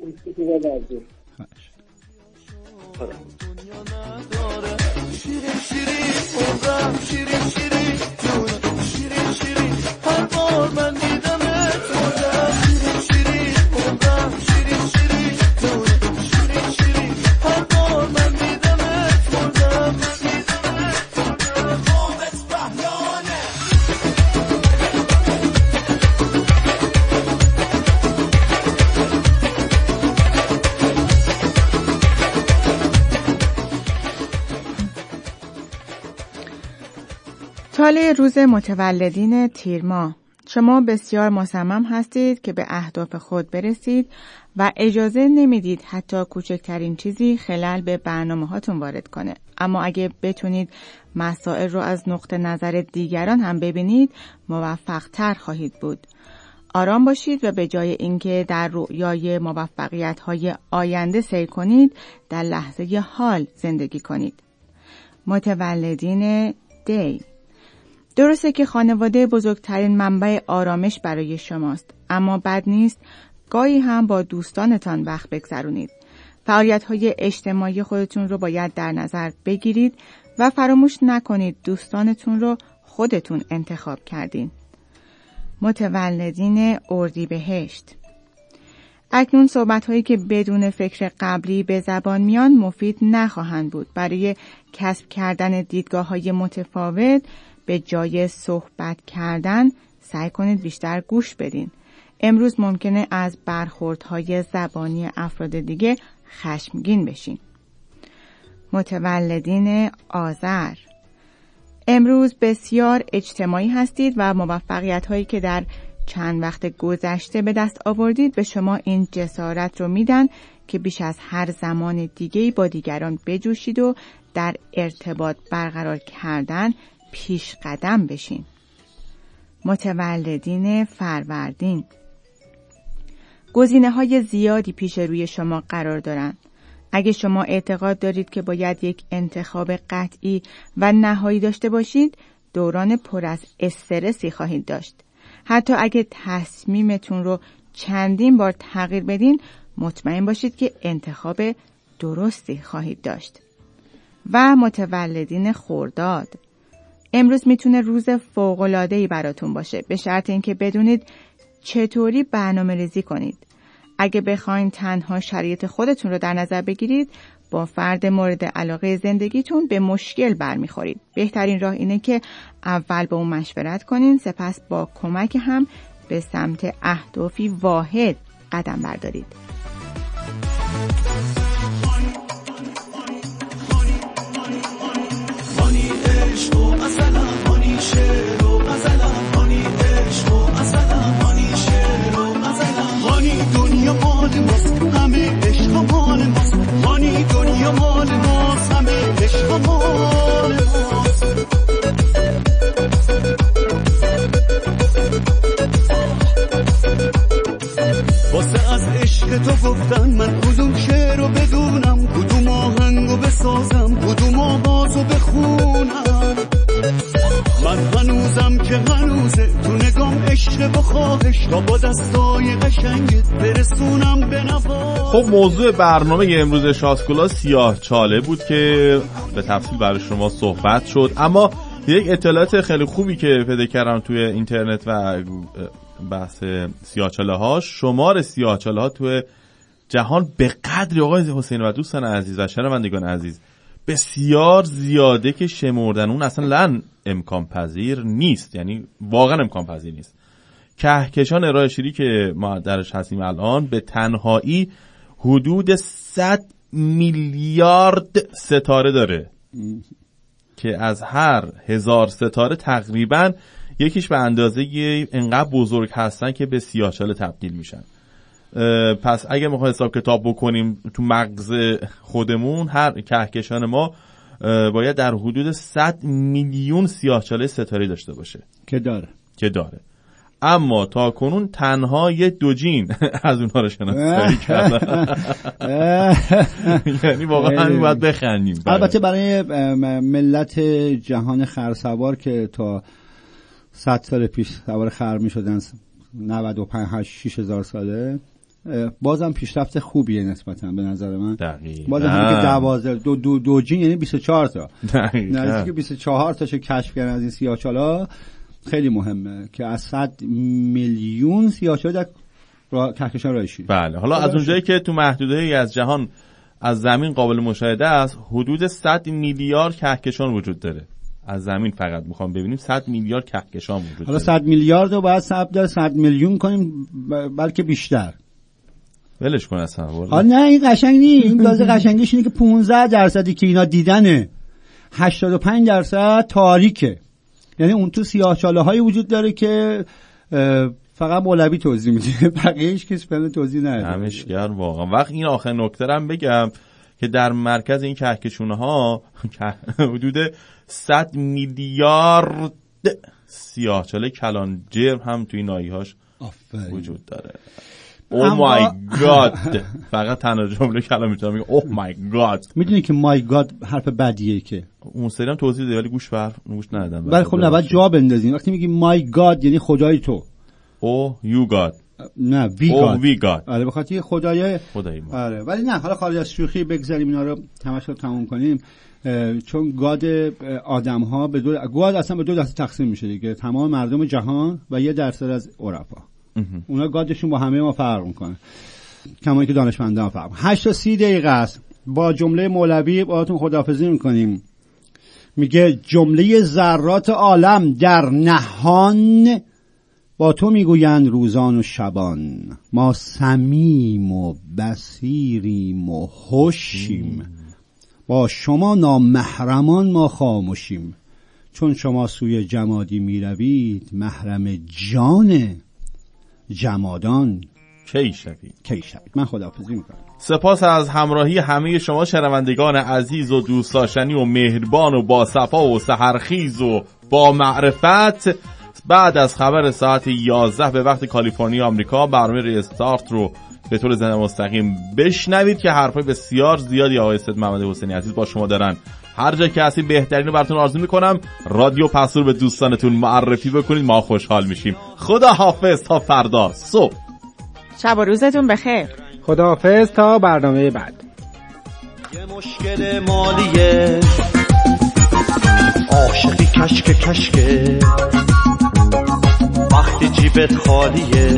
D: سال روز متولدین تیر ماه، شما بسیار مصمم هستید که به اهداف خود برسید و اجازه نمیدید حتی کوچکترین چیزی خلل به برنامه هاتون وارد کنه. اما اگه بتونید مسائل رو از نقطه نظر دیگران هم ببینید، موفق تر خواهید بود. آرام باشید و به جای اینکه در رؤیای موفقیت های آینده سیر کنید، در لحظه حال زندگی کنید. متولدین دی، درسته که خانواده بزرگترین منبع آرامش برای شماست، اما بد نیست گاهی هم با دوستانتان وقت بگذرونید. فعالیت‌های اجتماعی خودتون رو باید در نظر بگیرید و فراموش نکنید دوستانتون رو خودتون انتخاب کردین. متولدین اردیبهشت. اکنون صحبت‌هایی که بدون فکر قبلی به زبان میان مفید نخواهند بود. برای کسب کردن دیدگاه‌های متفاوت به جای صحبت کردن سعی کنید بیشتر گوش بدین. امروز ممکنه از برخوردهای زبانی افراد دیگه خشمگین بشین. متولدین آذر. امروز بسیار اجتماعی هستید و موفقیت‌هایی که در چند وقت گذشته به دست آوردید به شما این جسارت رو میدن که بیش از هر زمان دیگه‌ای با دیگران بجوشید و در ارتباط برقرار کردن پیش قدم بشین. متولدین فروردین. گزینه‌های زیادی پیش روی شما قرار دارند. اگه شما اعتقاد دارید که باید یک انتخاب قطعی و نهایی داشته باشید، دوران پر از استرسی خواهید داشت. حتی اگه تصمیمتون رو چندین بار تغییر بدین، مطمئن باشید که انتخاب درستی خواهید داشت. و متولدین خرداد. امروز میتونه روز فوق‌العاده‌ای براتون باشه، به شرط اینکه بدونید چطوری برنامه‌ریزی کنید. اگه بخواین تنها شرایط خودتون رو در نظر بگیرید، با فرد مورد علاقه زندگیتون به مشکل برمیخورید. بهترین راه اینه که اول با اون مشورت کنین، سپس با کمک هم به سمت اهدافی واحد قدم بردارید.
F: واسه از عشق تو گفتن من کدوم شعر رو بدونم، کدوم آهنگ رو بسازم، کدوم آواز رو بخونم. من هنوزم که هنوزه تو نگام عشق و خواهش، تا با دستای قشنگت برسونم به نوا.
C: خب موضوع برنامه امروز شاسکولا سیاه چاله بود که به تفصیل برای شما صحبت شد، اما یک اطلاعات خیلی خوبی که پیدا کردم توی اینترنت و بحث سیاه‌چاله ها، شمار سیاه‌چاله ها توی جهان به قدری آقای حسین و دوستان عزیز و شنوندگان عزیز بسیار زیاده که شمردن اون اصلا امکان پذیر نیست، یعنی واقعا امکان پذیر نیست. کهکشان ارائه شیری که ما درش هستیم الان به تنهایی حدود 100 میلیارد ستاره داره که از هر 1000 ستاره تقریباً یکیش به اندازه اینقدر بزرگ هستن که به سیاه‌چاله تبدیل میشن. پس اگه میخوایم حساب کتاب بکنیم تو مغز خودمون، هر کهکشان ما باید در حدود 100 میلیون سیاه‌چاله ستاره داشته باشه که داره. اما تا کنون تنها یه 2 جین از اونها رو شناسایی کردن. یعنی واقعا همین باید بخندیم.
B: البته برای ملت جهان خرسوار که تا 100 سال پیش سوار خر می شدن، 95-6 هزار ساله، بازم پیشرفت خوبیه نسبتا به نظر من.
C: دقیقاً.
B: بازم همین که 12 دو جین یعنی 24 تا. نزدیک 24 تاشو کشف کردن از این سیاه‌چاله. خیلی مهمه که از 100 میلیون سیاه‌چاله در کهکشان راه شیری.
C: بله، حالا از اونجایی که تو محدوده‌ای از جهان از زمین قابل مشاهده است، حدود 100 میلیارد کهکشان وجود داره. از زمین فقط میخوام ببینیم 100 میلیارد کهکشان وجود داره.
B: حالا 100 میلیارد رو باید 100 میلیون کنیم، بلکه بیشتر.
C: ولش کن اصلا.
B: نه این قشنگ نیست. این لازم قشنگیش اینه که 15% که اینا دیدنه، 85% تاریکه. یعنی اون تو سیاه‌چاله هایی وجود داره که فقط مولوی توضیح میده، بقیه‌اش کسی فعلا توضیح نمیده.
C: همشگر واقعا. وقت این آخر نکته رو بگم که در مرکز این کهکشونه ها حدود 100 میلیارد سیاه‌چاله کلان جرم هم توی ناحیه‌هاش وجود داره. Oh my god. فقط تنها جمله کلام میتونم بگم Oh my god.
B: میدونی که my god حرف بدیه که
C: اون سری هم توضیح دادی ولی گوش ندادم.
B: ولی خب نباید جا بندازین. وقتی میگی my god یعنی خدای تو.
C: Oh you god.
B: نه we god.
C: آره
B: بخاطر خدای
C: ما.
B: آره ولی نه حالا خارج از شوخی بگذاریم اینا رو همش رو تموم کنیم. چون گاد آدم ها گاد اصلا به دو دسته تقسیم میشه دیگه، تمام مردم جهان و 1% از عرفا. اونا گادشون با همه ما فرق میکنه، کمایی که دانشمندان فرق. 8 تا 30 دقیقه است. با جمله مولوی باهاتون خداحافظی میکنیم. میگه جمله ذرات عالم در نهان با تو میگویند روزان و شبان، ما سمیم و بصیریم و هوشیم، با شما نامحرمان ما خاموشیم، چون شما سوی جمادی میروید محرم جان جمادان کی شوید. من خداحافظی میکنم.
C: سپاس از همراهی همه شما شنوندگان عزیز و دوست داشتنی و مهربان و با صفا و سحرخیز و با معرفت. بعد از خبر ساعت 11 به وقت کالیفرنیا آمریکا برنامه ریستارت رو به طور زنده مستقیم بشنوید که حرفای بسیار زیادی آقای سید محمد حسینی عزیز با شما دارن. هر جا که هستید بهترین رو براتون آرزو میکنم. رادیو پسو رو به دوستانتون معرفی بکنید، ما خوشحال میشیم. خدا حافظ تا فردا صبح.
D: شب و روزتون بخیر.
E: خدا حافظ تا برنامه بعد.
F: یه مشکل مالیه، عاشقی کشکه وقتی جیبت خالیه،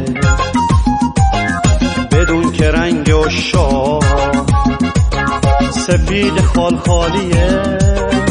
F: بدون که رنگ عشاق سفید خالخالیه.